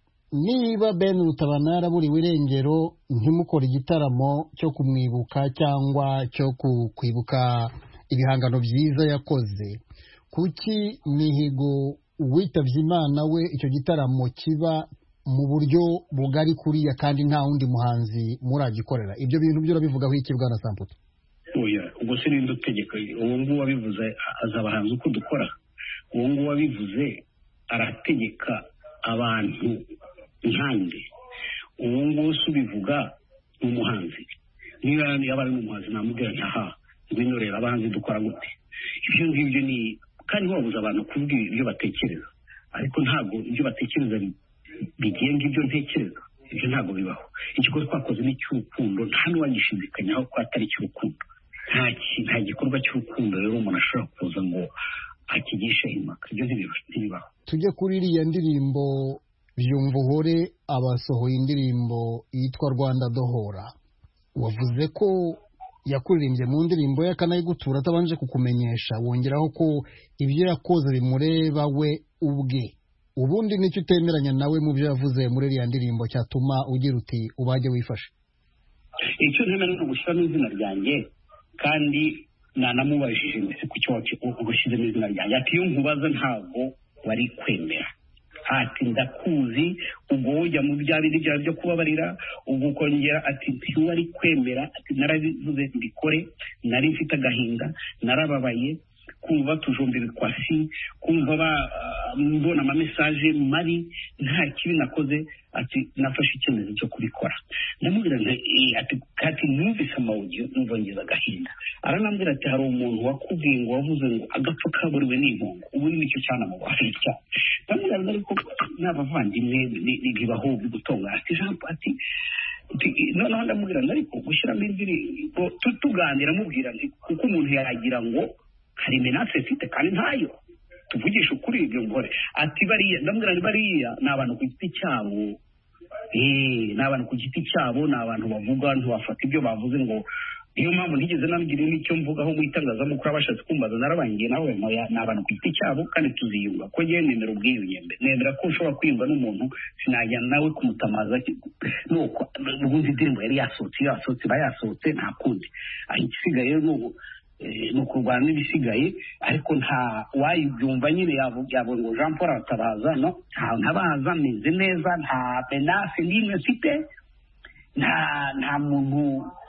niba Ben Rutabana yaraburiwe irengero, ntimukore igitaramo cyo kumwibuka cyangwa cyo kwibuka ibihangano byiza yakoze. Kuki Mihigo witabye Imana we icyo gitaramo kiba mu buryo bugari kuriya, kandi nta wundi muhanzi muragikorera? Ibyo bintu byo urabivugaho iki bwana Samputu? Oya, ubwo se ninde utegeka? Uwo nguwo wabivuze azi abahanzi uko dukora. Uwo nguwo wabivuze arategeka abantu nkande. Uwo nguwo se ubivuga ni umuhanzi. Niba yaba ari umuhanzi namubwira nti aha, ngwino reba abahanzi dukora gute. Ibyo ngibyo ni, kandi wabuza abantu kuvuga ibyo batekereza, ariko ntabwo ibyo batekereza bigenga ibyo ntekereza. Ibyo ntabwo bibaho. Igikorwa twakoze ni cy'urukundo, nta n'uwagishidikanyaho ko atari cy'urukundo. Nta gikorwa cy'urukundo rero umuntu ashobora kuza ngo akigishe impaka. Ibyo ntibibaho. Tujye kuri iriya ndirimbo Byumva Uhore, abasohoye indirimbo yitwa Rwanda Dohora. Wavuze ko yakuririmbye mu ndirimbo ye akanayigutura atabanje kukumenyesha, wongeraho ko ibyo yakoze bimureba we ubwe. Ubundi nicyo utemeranya nawe mu byo yavuze muri iriya ndirimbo cyatuma ugira uti ubajye wifashe? Icyo ntemera no gushyiramo izina ryanjye, kandi nanamubajije mbese ku cyo ugushyizemo izina ryanjye. Ati iyo nkubaza ntabwo wari kwemera. Ati ndakuzi, ubwo ujya mu bya bindi byawe byo kubabarira, ubwo ukongera ati ntiwari kwemera. Ati narabivuze mbikore, nari mfite agahinda, narababaye, kumva tujomba ibikwasi, kumva mbona amamesaje mabi, nta kibi nakoze. Ati nafashe icyemezo cyo kubikora. Ndamubwira ati kati numvise amawudiyo numva ngize agahinda. Aranambwira ati hari umuntu wakubwiye ngo wavuze ngo agapfa kaburiwe n'impongo, ubu ni nicyo cyana mu Afrika. Ndamubwira ariko n'abavandimwe bibaho gutonga. Ati Jean ati noneho ndamubwira ariko gushyiramo indirimbo tuganira mubwira nti kuko umuntu yagira ngo hari menace mfite kandi ntayo tuvugisha ukuri ibyo ngore ati bariya ndamubwira ni bariya ni abantu ku giti cyabo eh ni abantu ku giti cyabo ni abantu bavuga ntibafata ibyo bavuze ngo niyo mpamvu ntigeze nambwira n'icyo mvugaho mu itangazamakuru abashatse kumbaza narabangiye nawe ni abantu ku giti cyabo kandi tuziyunga ko ngewe nemera ubwiyunge nemera ko ushobora kwiyunga n'umuntu sinajya nawe kumutamaza nuko ubundi indirimbo yari yasohotse yasohotse bayasohotse nta kundi aho igisigaye n'ubu ni ukurwana n'ibisigaye ariko nta wayibyumva nyine yavuga ngo Jean Paul Aratabaza no ntabaza ameze neza nta menace n'imwe mfite nta nta muntu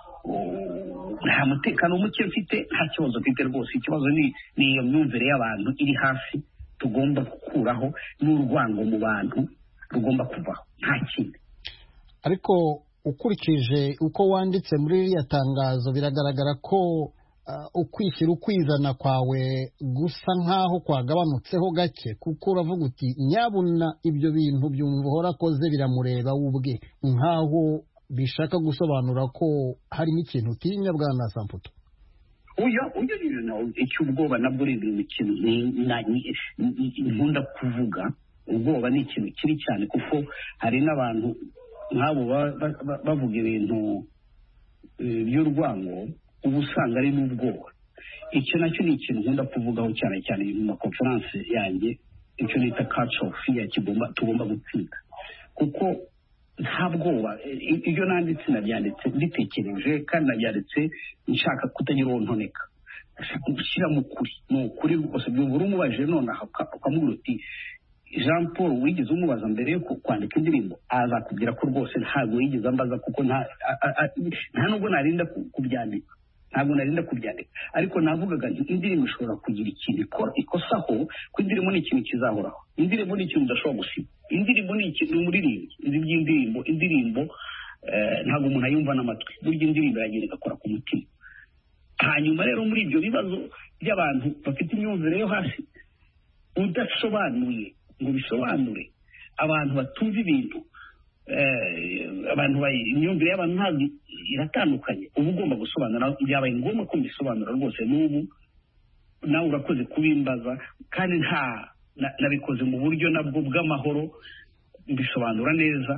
nta mutekano muke mfite nta kibazo mfite rwose ikibazo ni iyo myumvire y'abantu iri hasi tugomba gukuraho n'urwango mu bantu rugomba kuvaho nta kindi. Ariko ukurikije uko wanditse muri iriya tangazo biragaragara ko ukwishyira ukwizana kwawe gusa nk'aho kwagabanutseho gake kuko uravuga uti nyabuna ibyo bintu byumva uhora akoze biramureba wubwe nk'aho bishaka gusobanura ko harimo ikintu utinya bwana Samputu. uya uya icy'ubwoba nabwo ari ibintu kintu nkunda kuvuga ubwoba ni ikintu kiri cyane kuko hari n'abantu nk'abo bavuga ibintu by'urwango ubu usanga ari n'ubwoba icyo nacyo ni ikintu nkunda kuvugaho cyane cyane mu makonferanse yanjye icyo nita culture of fear kigomba tugomba gutsinda kuko nta bwoba ibyo nanditse nabyanditse mbitekereje kandi nabyanditse nshaka kutagira uwo ntoneka gushyira mu kuri ni ukuri rwose byumva umubaje nonaha ukamubwira uti Jean Paul wigeze umubaza mbere yo kwandika indirimbo azakubwira ko rwose ntabwo yigeze ambaza kuko nta nubwo narinda kubyandika ntabwo narinda kubyandika ariko navugaga nti indirimbo ishobora kugira ikintu ikosaho ko indirimbo ni ikintu kizahoraho indirimbo ni ikintu udashobora gusiba indirimbo ni ikintu umuririmbyi izi by'indirimbo indirimbo ntabwo umuntu ayumva n'amatwi burya indirimbo yagenda igakora ku mutima hanyuma rero muri ibyo bibazo by'abantu bafite imyumvire yo hasi udasobanuye ngo bisobanure abantu batumva ibintu abantu imyumvire y'abantu ntabwo iratandukanye uba ugomba gusobanura byabaye ngombwa ko mbisobanura rwose n'ubu nawe urakoze kubimbaza kandi nta nabikoze mu buryo nabwo bw'amahoro mbisobanura neza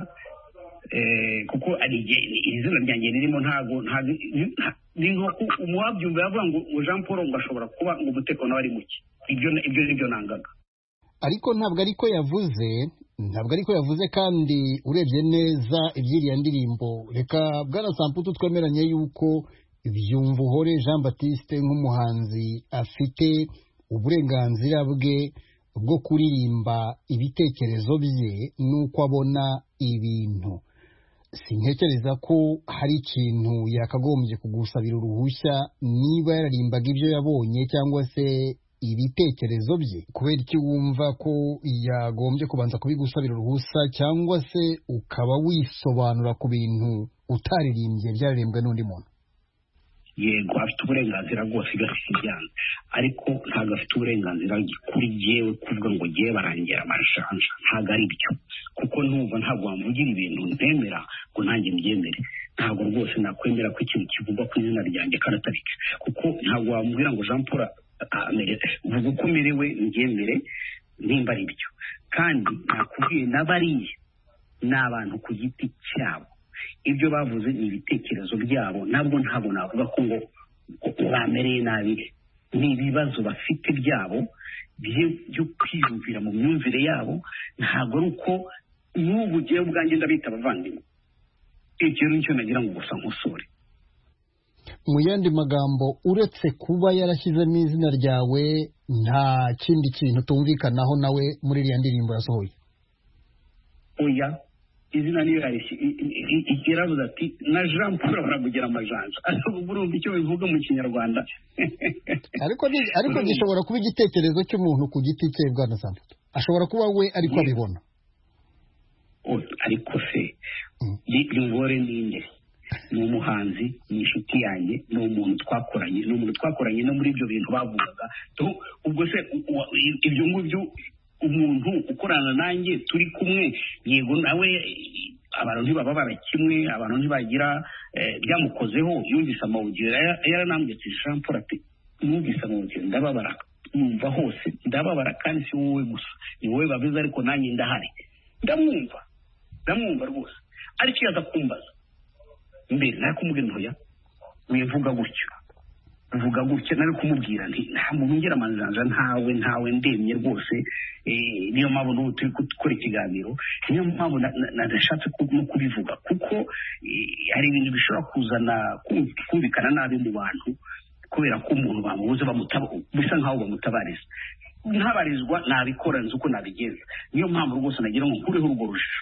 kuko ari izina ryanjye ririmo ntago ni nko umuwabyumva yavuga ngo Jean Paul ngo ashobora kuba ngo umutekano wari muke ibyo ibyo nibyo nangaga ariko ntabwo ariko yavuze ntabwo ariko yavuze kandi urebye neza ibyiriya ndirimbo reka bwana Samputu twemeranye yuko ibyumva uhore Jean Baptiste nk'umuhanzi afite uburenganzira bwe bwo kuririmba ibitekerezo bye n'uko abona ibintu sintekereza ko hari ikintu yakagombye kugusabira uruhushya niba yararimbaga ibyo yabonye cyangwa se ibitekerezo bye kubera iki wumva ko yagombye kubanza kubigusabira uruhusa cyangwa se ukaba wisobanura ku bintu utaririmbye byaririmbwe n'undi muntu? Yego afite uburenganzira rwose gafite ibyanze ariko ntabwo afite uburenganzira kuri jyewe kuvuga ngo jyewe barangira amajanja ntabwo ari byo kuko numva ntabwo wamvugira ibintu ntemera ngo nanjye mbyemere ntabwo rwose nakwemera ko ikintu kivugwa ku izina ryanjye kandi atari cyo kuko ntabwo wambwira ngo Jean Paul uvuga uko umerewe mbyemere nimba ari byo kandi nakubwiye n'abariye ni abantu ku giti cyabo ibyo bavuze ni ibitekerezo byabo ntabwo ntabwo navuga ko ngo bamereye nabi ni ibibazo bafite byabo byo kwiyumvira mu myumvire yabo ntabwo ari uko n'ubu ugiye ubwanjye ndabita abavandimwe icyo nicyo nagira ngo gusa nkosore. Mu yandi magambo uretse kuba yarashyizemo izina ryawe nta kindi kintu tumvikanaho nawe muri iriya ndirimbo yasohoye? Oya izina niyo yaravuze ati na Jean Paul baramugira amajanja ariko urumva icyo bivuga mu kinyarwanda ariko ariko gishobora kuba igitekerezo cy'umuntu ku giti cye bwana Samputu ashobora kuba we ariko abibona ariko se ingore ninde ni umuhanzi ni inshuti yanjye ni umuntu twakoranye ni umuntu twakoranye no muri ibyo bintu bavugaga ubwo se ibyo ngibyo umuntu ukorana nanjye turi kumwe yego nawe abantu ntibababara kimwe, abantu ntibagira byamukozeho. Yumvise amawudiyo yaranambutse Jean Paul ati numvise amawudiyo ndababara, numva hose ndababara, kandi si wowe gusa, ni wowe babizi ariko nanjye ndahari. Ndamwumva ndamwumva rwose, ariko yaza kumbaza mbere nari kumubwira ntoya wivuga gutyo uvuga gutyo, nari kumubwira nti nta muntu ngera amanzanja ntawe ntawe ndemye rwose. Niyo mpamvu n'ubu turi gukora ikiganiro, niyo mpamvu nadashatse no kubivuga, kuko hari ibintu bishobora kuzana kumvikana nabi mu bantu kubera ko umuntu bamubuze bisa nkaho bamutabariza. Ntabarizwa nabikora nzi uko nabigenza, niyo mpamvu rwose nagira ngo nkureho urwo rujijo.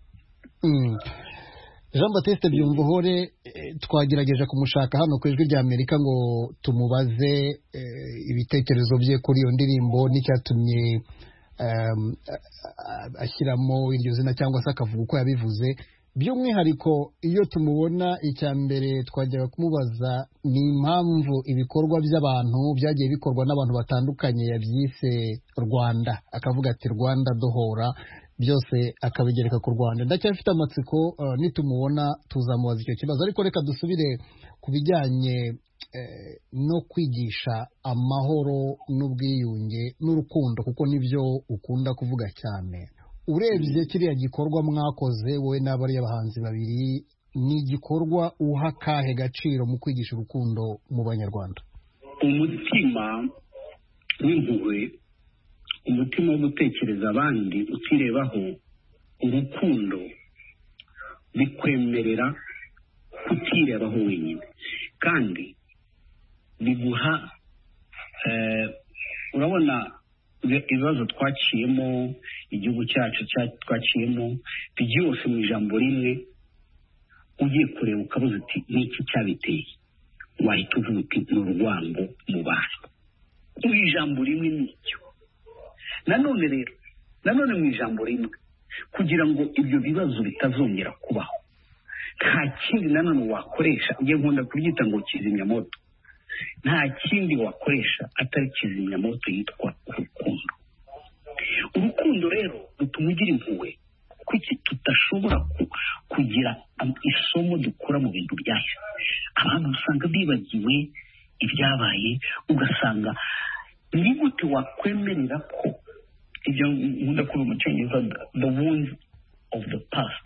Jean Baptiste Byumvuhore twagerageje kumushaka hano ku Ijwi rya Amerika ngo tumubaze ibitekerezo bye kuri iyo ndirimbo n'icyatumye ashyiramo iryo zina cyangwa se akavuga uko yabivuze. By'umwihariko iyo tumubona, icya mbere twajyaga kumubaza ni impamvu ibikorwa by'abantu byagiye bikorwa n'abantu batandukanye yabyise Rwanda, akavuga ati Rwanda dohora, byose akabigereka ku Rwanda. Ndacyafite amatsiko uh, nitumubona tuzamubaza icyo kibazo, ariko reka dusubire ku bijyanye eh, no kwigisha amahoro n'ubwiyunge n'urukundo, kuko nibyo ukunda kuvuga cyane. Urebye kiriya gikorwa mwakoze wowe n'abari abahanzi babiri, ni igikorwa uha akahe gaciro mu kwigisha urukundo mu Banyarwanda? Umutima w'impuhwe, umutima wo gutekereza abandi utirebaho, urukundo bikwemerera kutirebaho wenyine, kandi biguha eh, urabona ibibazo twaciyemo, igihugu cyacu twaciyemo byose mu ijambo rimwe, ugiye kureba ukabuze uti n'iki cyabiteye, wahita uvuga uti ni urwango mu bantu. Mu ijambo rimwe n'icyo. Nanone rero nanone mu ijambo rimwe, kugira ngo ibyo bibazo bitazongera kubaho, nta kindi nanone wakoresha, ugiye nkunda kubyita ngo kizimyamoto, nta kindi wakoresha atari kizimyamoto yitwa urukundo. Urukundo rero rutuma ugira impuhwe, kuki tutashobora kugira isomo dukura mu bintu byahise. Abantu usanga bibagiwe ibyabaye, ugasanga ni gute wakwemerera ko ibyo nkunda kuba mu Cyongereza the wounds of the past.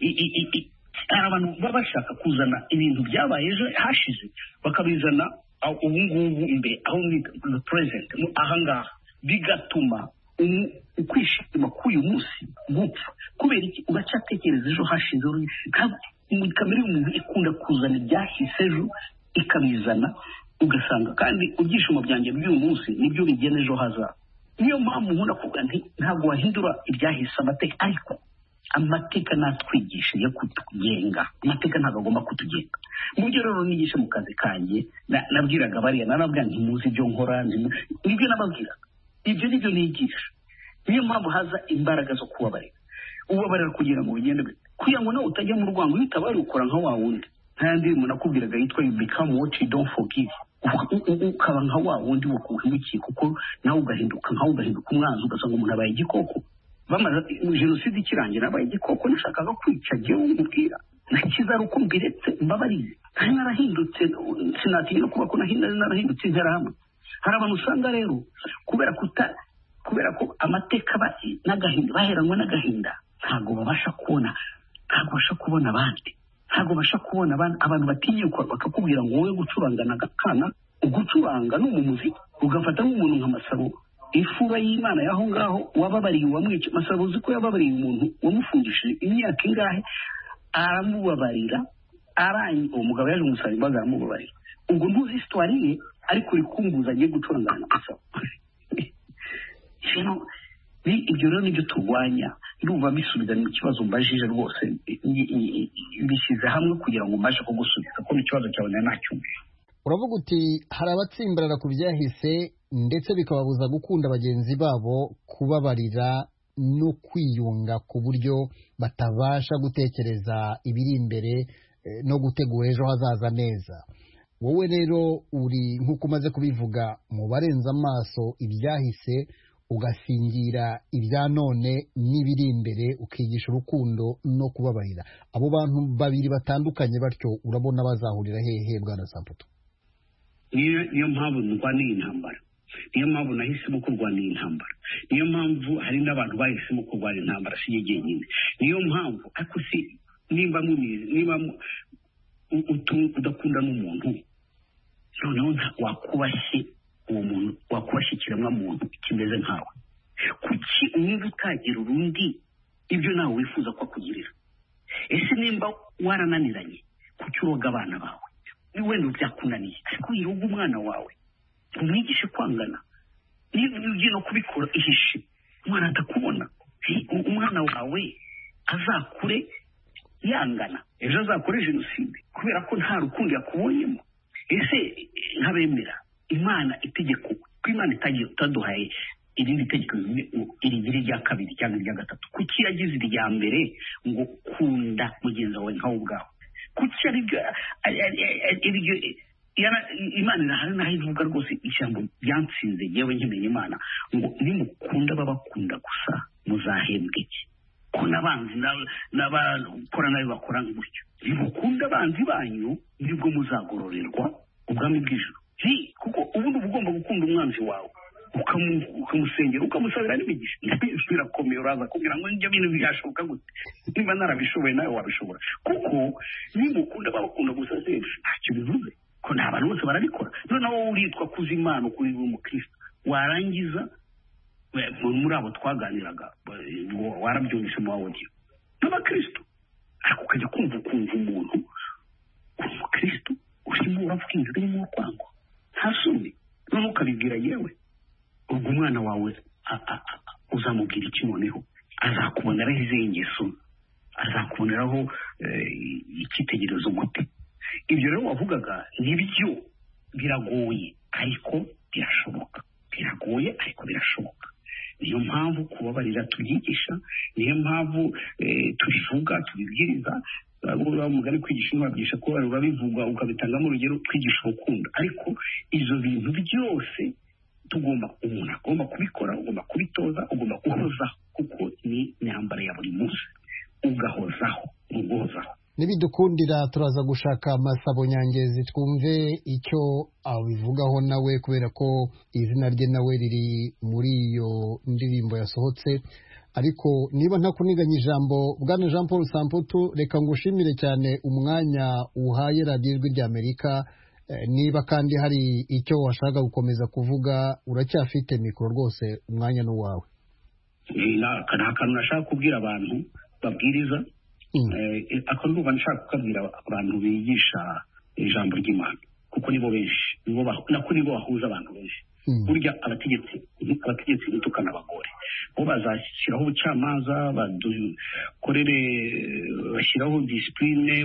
Abantu baba bashaka kuzana ibintu byabaye ejo hashize bakabizana ubu ngubu imbere, aho ni the present, ahangaha, bigatuma ukwishima k'uyu munsi gupfa. Kubera iki? Uracyatekereza ejo hashize. Kamere y'umuntu ikunda kuzana ibyahise ejo ikabizana, ugasanga kandi ibyishimo byanjye by'uyu munsi nibyo bigena ejo hazaza. Niyo mpamvu nkunda kuvuga nti ntabwo wahindura ibyahise amateka, ariko amateka natwigisha yo kutugenga. Amateka ntabwo agomba kutugenga. Mu byo rero nigisha mu kazi kanjye, nabwiraga bariya, narabwira nti muzi ibyo nkora, nibyo nababwiraga, ibyo nibyo nigisha. Niyo mpamvu haza imbaraga zo kubabarira, ubabarira kugira ngo ugende, kugira ngo nawe utajya mu rwango, utabari ukora nka wa wundi. Nta ndirimbo nakubwiraga yitwa you become what you don't forgive, ukaba nka wa wundi wakuhemukiye, kuko nawe ugahinduka nkawe, ugahinduka umwanzi, ugasanga umuntu abaye igikoko. Bamaze jenoside ikirangira abaye igikoko, nashakaga kwica jyewe umubwira nakiza ari uko mbiretse mbabariye, kandi narahindutse, sinatinya no kuba ko narahindutse interahamwe. Hari abantu usanga rero kubera kuta kubera ko amateka n'agahinda baheranywe n'agahinda, ntabwo babasha kubona ntabwo babasha kubona abandi ntabwo babasha kubona abantu batinyuka bakakubwira ngo wowe gucurangana agakana, ugucuranga no mu muziki ugafata nk'umuntu nka Masabo, ifura y'Imana yaho ngaho, wababariye uwamwica. Masabo uzi ko yababariye umuntu wamufungishije imyaka ingahe, aramubabarira, aranyi uwo mugabo yaje umusaba imbaga aramubabarira. Ubwo ntuzi histoire ye, ariko rikumbuza agiye gucurangana na Masabo. Ibyo rero nibyo turwanya. Ndumva bisubiza mu kibazo mbajije rwose, bishyize hamwe kugira ngo mbashe kugusubiza ko ikibazo cyawe nacyumvise. Uravuga uti hari abatsimbarara ku byahise ndetse bikababuza gukunda bagenzi babo, kubabarira no kwiyunga, ku buryo batabasha gutekereza ibiri imbere no gutegura ejo hazaza neza. Wowe rero uri nk'uko umaze kubivuga mu barenza amaso ibyahise, ugasingira ibya none n'ibiri imbere, ukigisha urukundo no kubabarira. Abo bantu babiri batandukanye batyo urabona bazahurira hehe Bwana Samputu? niyo mpamvu ndwaniye intambara, niyo mpamvu nahisemo kurwanira intambara, niyo mpamvu hari n'abantu bahisemo kurwanira intambara si jyenyine, niyo mpamvu ariko si nimba munizi niba udakunda n'umuntu noneho wakubashye uwo muntu, wakubashye ikiremwa muntu kimeze nkawe, kuki niba utagira urundi ibyo nawe wifuza ko akugirira? Ese nimba warananiranye kuki uroga abana bawe? Wenda byakunaniye ariko yiruga umwana wawe umwigishe kwangana, niba ugiye no kubikora ihishe umwana atakubona, umwana wawe azakure yangana, ejo azakore jenoside kubera ko nta rukundo yakubonyemo. Ese nk'abemera Imana itegeko ko Imana itaduhaye irindi tegeko iri rya kabiri cyangwa irya gatatu, kuki yagize irya mbere ngo kunda mugenzi wawe nkawe ubwawe? Kuki ari byo Imana irahari naho ivuga rwose ijambo ryansinze yewe nkeneye Imana ngo nimukunda babakunda gusa muzahembwe iki? Ko n'abanzi n'abakora nabi bakora gutyo, nimukunda abanzi banyu nibwo muzagororerwa ubwami bw'ijuru. Kuko ubundi uba ugomba gukunda umwanzi wawe ukamusengera ukamusabira n'imigisha. Birakomeye, uraza kubwira ngo ibyo bintu byashoboka gute? Niba narabishoboye nawe wabishobora, kuko nimukunda babakunda gusa ntacyo bivuze ko nta bantu bose barabikora. Noneho wowe uritwa kuza Imana kuri umukristo, warangiza muri abo twaganiraga warabyumvise mu audio n'abakristo, ariko ukajya kumva ukumva umuntu umukristo urimo uravuga inzira irimo urwango nta soni, noneho ukabibwira yewe ubwo umwana wawe uzamubwira iki? Noneho azakuboneraho izihe ngeso, azakuboneraho icyitegererezo gute? Ibyo rero wavugaga nibyo biragoye ariko birashoboka, biragoye ariko birashoboka. Niyo mpamvu kubabarira tubyigisha, niyo mpamvu tubivuga tubibwiriza. Umugani kwigisha inkwabwisha ko urabivuga ukabitangamo urugero, twigisha urukundo. Ariko izo bintu byose tugomba, umuntu agomba kubikora, ugomba kubitoza, ugomba guhozaho, kuko ni imyambaro ya buri munsi, ugahozaho uguhozaho. Nibidukundira turaza gushaka Masabo Nyangezi twumve icyo abivugaho nawe, kubera ko izina rye nawe riri muri iyo ndirimbo yasohotse. Ariko niba ntakuniganya ijambo Bwana Jean Paul Samputu, reka ngushimire cyane umwanya uhaye radiyo Ijwi ry'Amerika. Niba kandi hari icyo washaka gukomeza kuvuga uracyafite mikoro rwose, umwanya ni uwawe. Nta kantu nashaka kubwira abantu babwiriza, ako ndumva nshaka kukabwira abantu bigisha ijambo ry'Imana, kuko nibo benshi, nako nibo bahuza abantu benshi. Burya abategetsi abategetsi nitukana abagore bo bazashyiraho ubucamanza, badukorere bashyiraho discipline,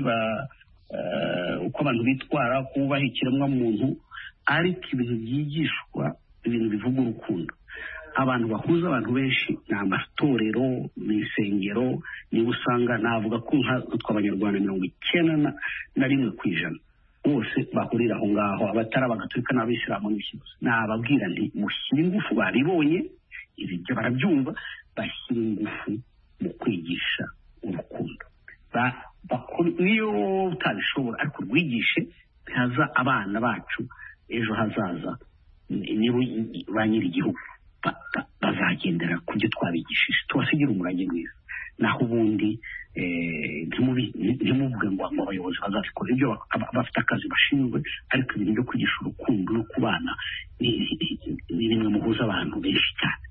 uko abantu bitwara, kubaha ikiremwamuntu, ariko ibintu byigishwa, ibintu bivuga urukundo. Abantu bahuza abantu benshi ni amatorero, ni insengero, niba usanga navuga ko tw'abanyarwanda mirongo icyenda na rimwe ku ijana bose bahurira aho ngaho, abatari abagatolika n'abisilamu n'ikibazo. Nababwira nti mushyire ingufu, baribonye ibyo barabyumva, bashyire ingufu mu kwigisha urukundo. Niyo utabishobora ariko rwigishe, haza abana bacu ejo hazaza nibo ba nyiri igihugu bazagendera ku byo twabigishije, tubasigira umurage mwiza. Naho ubundi ntimuvuge ngo abayobozi bazabikora, ibyo bafite akazi bashinzwe, ariko ibintu byo kwigisha urukundo no kubana ni bimwe muhuza abantu benshi cyane.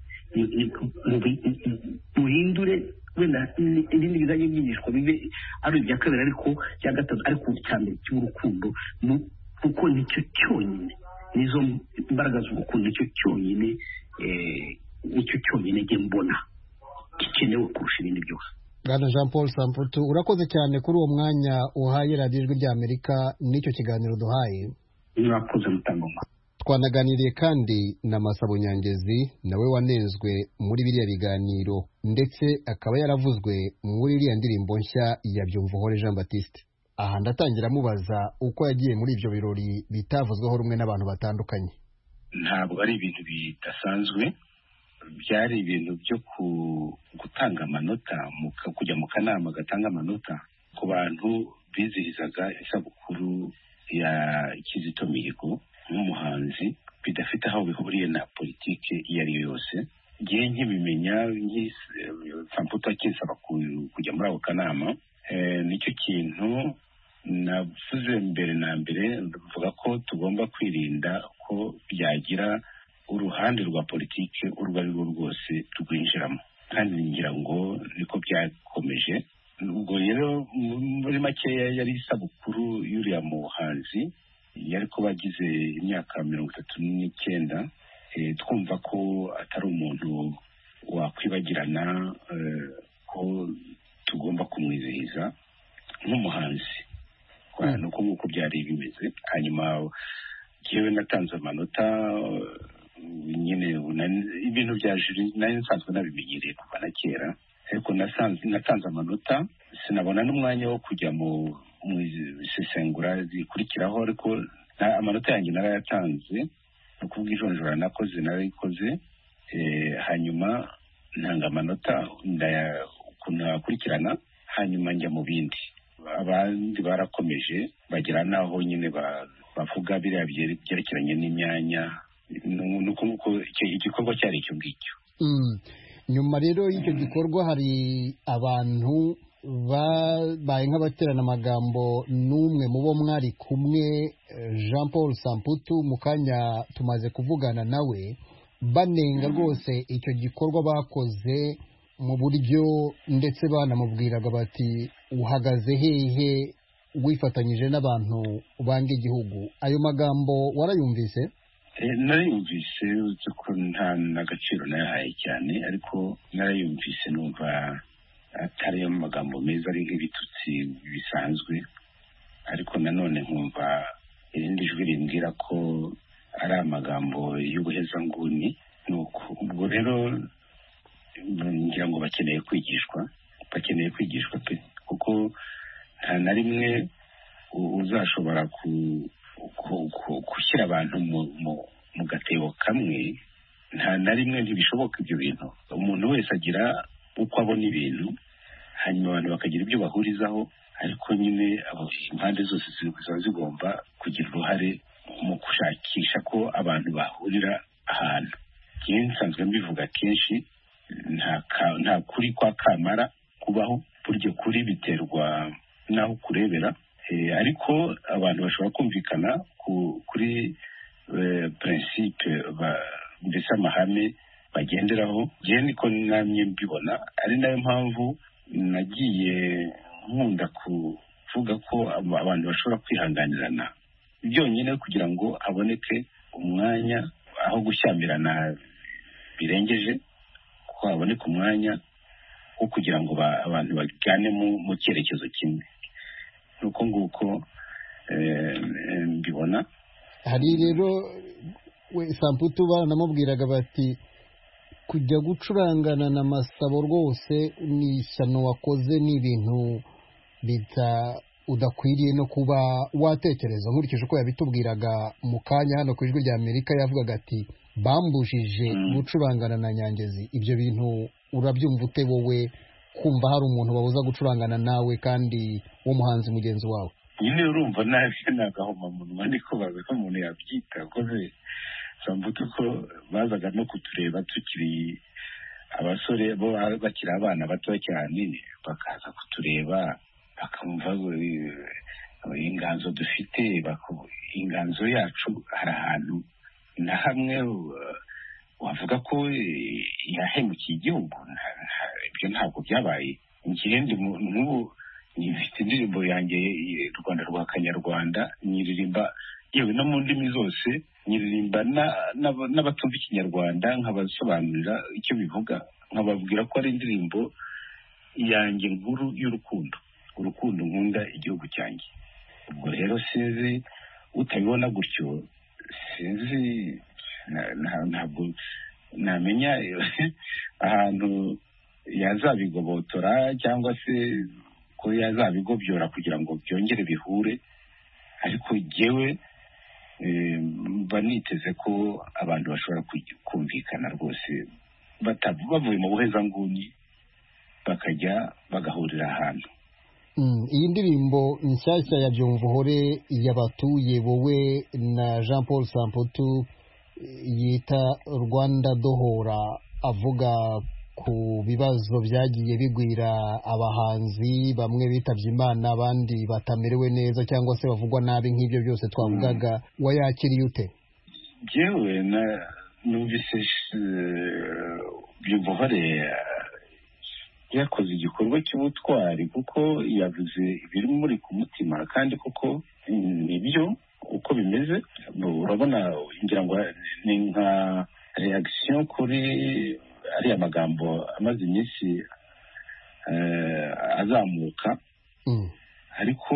Muhindure wenda ibindi bizajya byigishwa bibe ari ibya kabiri ariko cya gatatu, ariko icya mbere cy'urukundo, kuko nicyo cyonyine, nizo imbaraga z'urukundo, nicyo cyonyine nicyo cyonyine njye mbona gikenewe kurusha ibindi byose. Bwana Jean Paul Samputu, urakoze cyane kuri uwo mwanya uhaye radiyo Ijwi ry'Amerika n'icyo kiganiro duhaye. Murakoze Mutangoma. Twanaganiriye kandi na Masabo Nyangezi, nawe wanenzwe muri biriya biganiro ndetse akaba yaravuzwe muri iriya ndirimbo nshya ya Byumvuhore Jean Baptiste. Aha ndatangira mubaza uko yagiye muri ibyo birori bitavuzweho rumwe n'abantu batandukanye. Ntabwo ari ibintu bidasanzwe, byari ibintu byo gutanga amanota kujya mu kanama gatanga amanota ku bantu bizihizaga isabukuru ya Kizito Mihigo nk'umuhanzi bidafite aho bihuriye na politike iyo ari yo yose. Ngiye nkibimenya Samputu akinsaba kujya muri ako kanama, nicyo kintu navuze mbere na mbere mvuga ko tugomba kwirinda ko byagira uruhande rwa politike urwo ari rwo rwose rwinjiramo, kandi ngira ngo niko byakomeje. Ubwo rero muri makeya yari isabukuru y'uriya muhanzi, yari ko bagize imyaka mirongo itatu n'icyenda. Twumva ko atari umuntu wakwibagirana, ko tugomba kumwizihiza nk'umuhanzi. Nuko nk'uko byari bimeze. Hanyuma yewe natanze amanota nyine ibintu bya juri nari nsanzwe nabimenyereye kuva na kera, ariko natanze amanota sinabona n'umwanya wo kujya mu isesengura zikurikiraho, ariko amanota yanjye narayatanze, ni ukuvuga ijonjora nakoze narayikoze. Hanyuma ntanga amanota ukuntu akurikirana, hanyuma njya mu bindi. Abandi barakomeje bagera naho nyine bavuga biriya byerekeranye n'imyanya, nuko nuko igikorwa cyari icyo ngicyo. Nyuma rero y'icyo gikorwa hari abantu babaye nk'abaterana amagambo n'umwe mu bo mwari kumwe, Jean Paul Samputu. Mu kanya tumaze kuvugana nawe banenga rwose icyo gikorwa bakoze mu buryo, ndetse banamubwiraga bati uhagaze hehe wifatanyije n'abantu banga igihugu. Ayo magambo warayumvise? Narayumvise, uretse ko nta n'agaciro nayahaye cyane, ariko narayumvise numva atari amagambo meza, ari nk'ibitutsi bisanzwe, ariko nanone nkumva irindi jwi rimbwira ko ari amagambo y'ubuhezanguni. Nuko ubwo rero ngira ngo bakeneye kwigishwa, bakeneye kwigishwa pe, kuko nta na rimwe uzashobora gushyira abantu mu gatebo kamwe. Nta na rimwe ntibishoboka ibyo bintu. Umuntu wese agira uko abona ibintu, hanyuma abantu bakagira ibyo bahurizaho, ariko nyine impande zose ziba zigomba kugira uruhare mu gushakisha ko abantu bahurira ahantu. Njyewe nsanzwe mbivuga kenshi, nta kuri kwa kamara kubaho, buryo kuri biterwa n'aho kurebera, ariko abantu bashobora kumvikana kuri principe ndetse amahame bagenderaho. Njyewe niko namye mbibona, ari nayo mpamvu nagiye nkunda kuvuga ko abantu bashobora kwihanganirana byonyine kugira ngo haboneke umwanya aho gushyamirana birengeje, ko haboneka umwanya wo kugira ngo abantu bajyane mu cyerekezo kimwe. Nuko nguko mbibona. Hari rero we Samputu baranamubwiraga bati kujya gucurangana na Masabo rwose ni ishyano wakoze, ni ibintu bita udakwiriye no kuba watekereza. Nkurikije uko yabitubwiraga mu kanya hano ku ijwi rya Amerika, yavugaga ati bambujije gucurangana na Nyangezi. Ibyo bintu urabyumva ute wowe, kumva hari umuntu babuza gucurangana nawe kandi w'umuhanzi mugenzi wawe? Nyine urumva nabi n'agahomamunwa niko bavuga umuntu yabyita, koze Samputu ko bazaga no kutureba tukiri abasore bo bakiri abana bato cyane, bakaza kutureba bakamva inganzo dufite, inganzo yacu hari ahantu na hamwe wavuga ko yahemukiye igihugu. Ibyo ntabwo byabaye. Ikindi nk'ubu nifite indirimbo yanjye Rwanda rwa Kanyarwanda, nyiririmba yewe no mu ndimi zose, nyiririmba n'abatumva Ikinyarwanda, nkabasobanurira icyo bivuga, nkababwira ko ari indirimbo yanjye nkuru y'urukundo, urukundo nkunda igihugu cyanjye. Ubwo rero sinzi utabibona gutyo, sinzi ntabwo namenya ahantu yazabigobotora cyangwa se ko yazabigobyora kugira ngo byongere bihure. Ariko jyewe mba niteze ko abantu bashobora kumvikana rwose bavuye mu buhezanguni bakajya bagahurira ahantu. iyi ndirimbo nshyashya ya Byumva Uhore yabatuye wowe na Jean Paul Samputu yita Rwanda Dohora, avuga ku bibazo byagiye bigwira abahanzi bamwe bitabye Imana abandi batamerewe neza cyangwa se bavugwa nabi, nk'ibyo byose twavugaga, wayakiriye ute? Jewe na numvise Byumva Uhore yakoze igikorwa cy'ubutwari kuko yavuze ibiri muri ku mutima, kandi koko nibyo uko bimeze. Urabona, ngira ngo ni nka reaction kuri ariya magambo amaze iminsi azamuka, ariko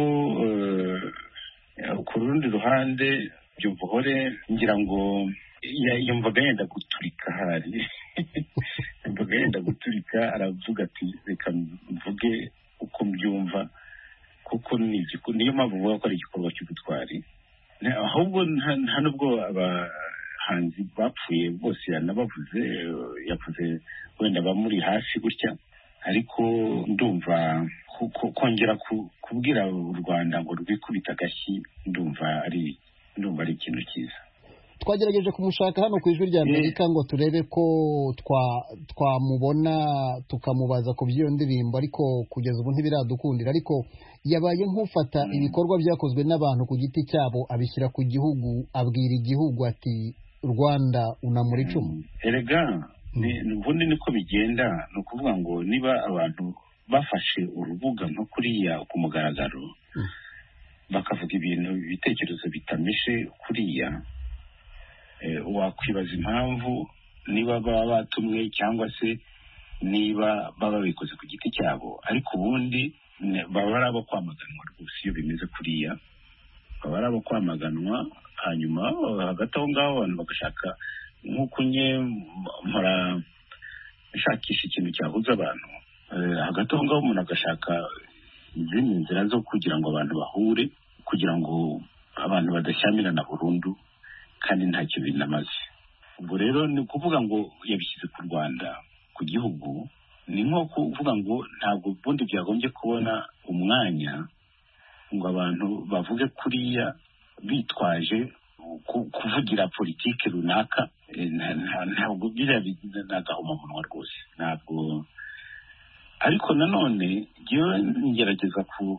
ku rundi ruhande Byumva Uhore ngira ngo yumvaga yenda guturika, hari yumvaga yenda guturika, aravuga ati reka mvuge uko mbyumva, kuko niyo mpamvu uvuga ko ari igikorwa cy'ubutwari. Ahubwo nta nubwo abahanzi bapfuye bose yanabavuze, yavuze wenda bamuri hafi gutya, ariko ndumva kongera kubwira u Rwanda ngo rwikubita agashyi, ndumva ari ndumva ari ikintu cyiza. Twagerageje kumushaka hano ku Ijwi ry'Amerika ngo turebe ko twamubona tukamubaza ku by'iyo ndirimbo, ariko kugeza ubu ntibiradukundira. Ariko yabaye nk'ufata ibikorwa byakozwe n'abantu ku giti cyabo abishyira ku gihugu, abwira igihugu ati Rwanda unamura icumu. Erega ubundi niko bigenda, ni ukuvuga ngo niba abantu bafashe urubuga nko kuriya ku mugaragaro bakavuga ibintu ibitekerezo bitameshe kuriya, wakwibaza impamvu, niba baba batumwe cyangwa se niba baba babikoze ku giti cyabo. Ariko ubundi baba ari abo kwamaganwa rwose. Iyo bimeze kuriya baba ari abo kwamaganwa, hanyuma hagati aho ngaho abantu bagashaka, nk'uko nye mpora nshakisha ikintu cyahuza abantu, hagati aho ngaho umuntu agashaka izindi nzira zo kugira ngo abantu bahure, kugira ngo abantu badashyamirana burundu kandi ntacyo binamaze. Ubwo rero ni ukuvuga ngo yabishyize ku Rwanda, ku gihugu. Ni nko kuvuga ngo ntabwo ubundi byagombye kubona umwanya ngo abantu bavuge kuriya bitwaje kuvugira politiki runaka. Ntabwo biriya n'agahomamunwa rwose, ntabwo. Ariko nanone njyewe ngerageza ku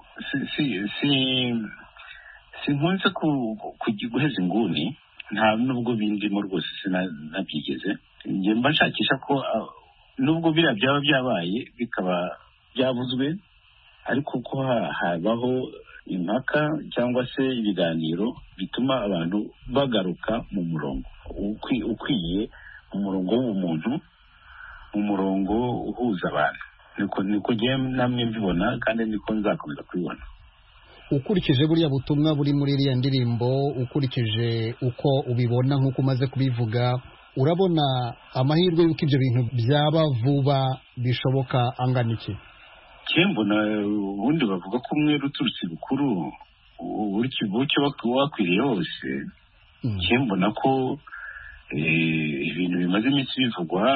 sinkunze guheza inguni, nta nubwo bindimo rwose, sinabyigeze. Njye mba nshakisha ko nubwo biriya byaba byabaye bikaba byavuzwe, ariko ko habaho impaka cyangwa se ibiganiro bituma abantu bagaruka mu murongo ukwiye, mu murongo w'ubumuntu, mu murongo uhuza abantu. Niko niko njye namwe mbibona, kandi niko nzakomeza kubibona. Ukurikije buriya butumwa buri muri iriya ndirimbo, ukurikije uko ubibona nk'uko umaze kubivuga, urabona amahirwe y'uko ibyo bintu byaba vuba bishoboka angana iki? Mbona ubundi bavuga ko umwere uturutse bukuru bucyo wakwiriye hose. Mbona ko ibintu bimaze iminsi bivugwa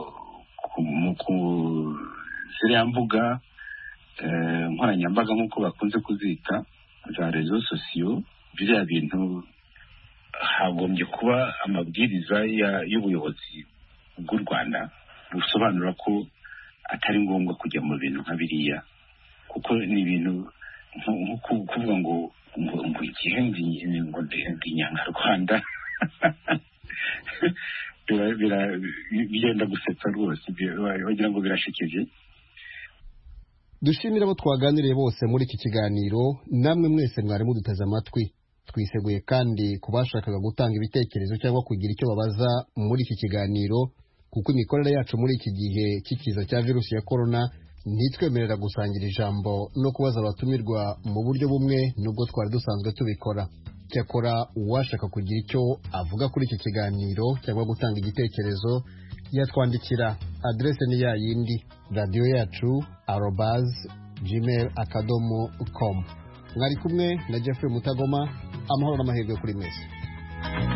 ku ziriya mbuga nkoranyambaga nk'uko bakunze kuzita za rezo sosiyo, biriya bintu hagombye kuba amabwiriza y'ubuyobozi bw'u Rwanda busobanura ko atari ngombwa kujya mu bintu nka biriya, kuko ni ibintu nko kuvuga ngo ngo igihe ngo ndi Nyarwanda bigenda gusetsa rwose, wagira ngo birashekeje. Dushimira abo twaganiriye bose muri iki kiganiro, namwe mwese mwari muduteze amatwi. Twiseguye kandi kubashakaga gutanga ibitekerezo cyangwa kugira icyo babaza muri iki kiganiro, kuko imikorere yacu muri iki gihe cy'ikiza cya virusi ya korona ntitwemerera gusangira ijambo no kubaza abatumirwa mu buryo bumwe nubwo twari dusanzwe tubikora. Cyakora uwashaka kugira icyo avuga kuri iki kiganiro cyangwa gutanga igitekerezo yatwandikira. Adrese ni ya yindi, radiyo yacu arobase gmail akadomo com. Mwari kumwe na Jeffrey Mutagoma. Amahoro n'amahirwe kuri mwese.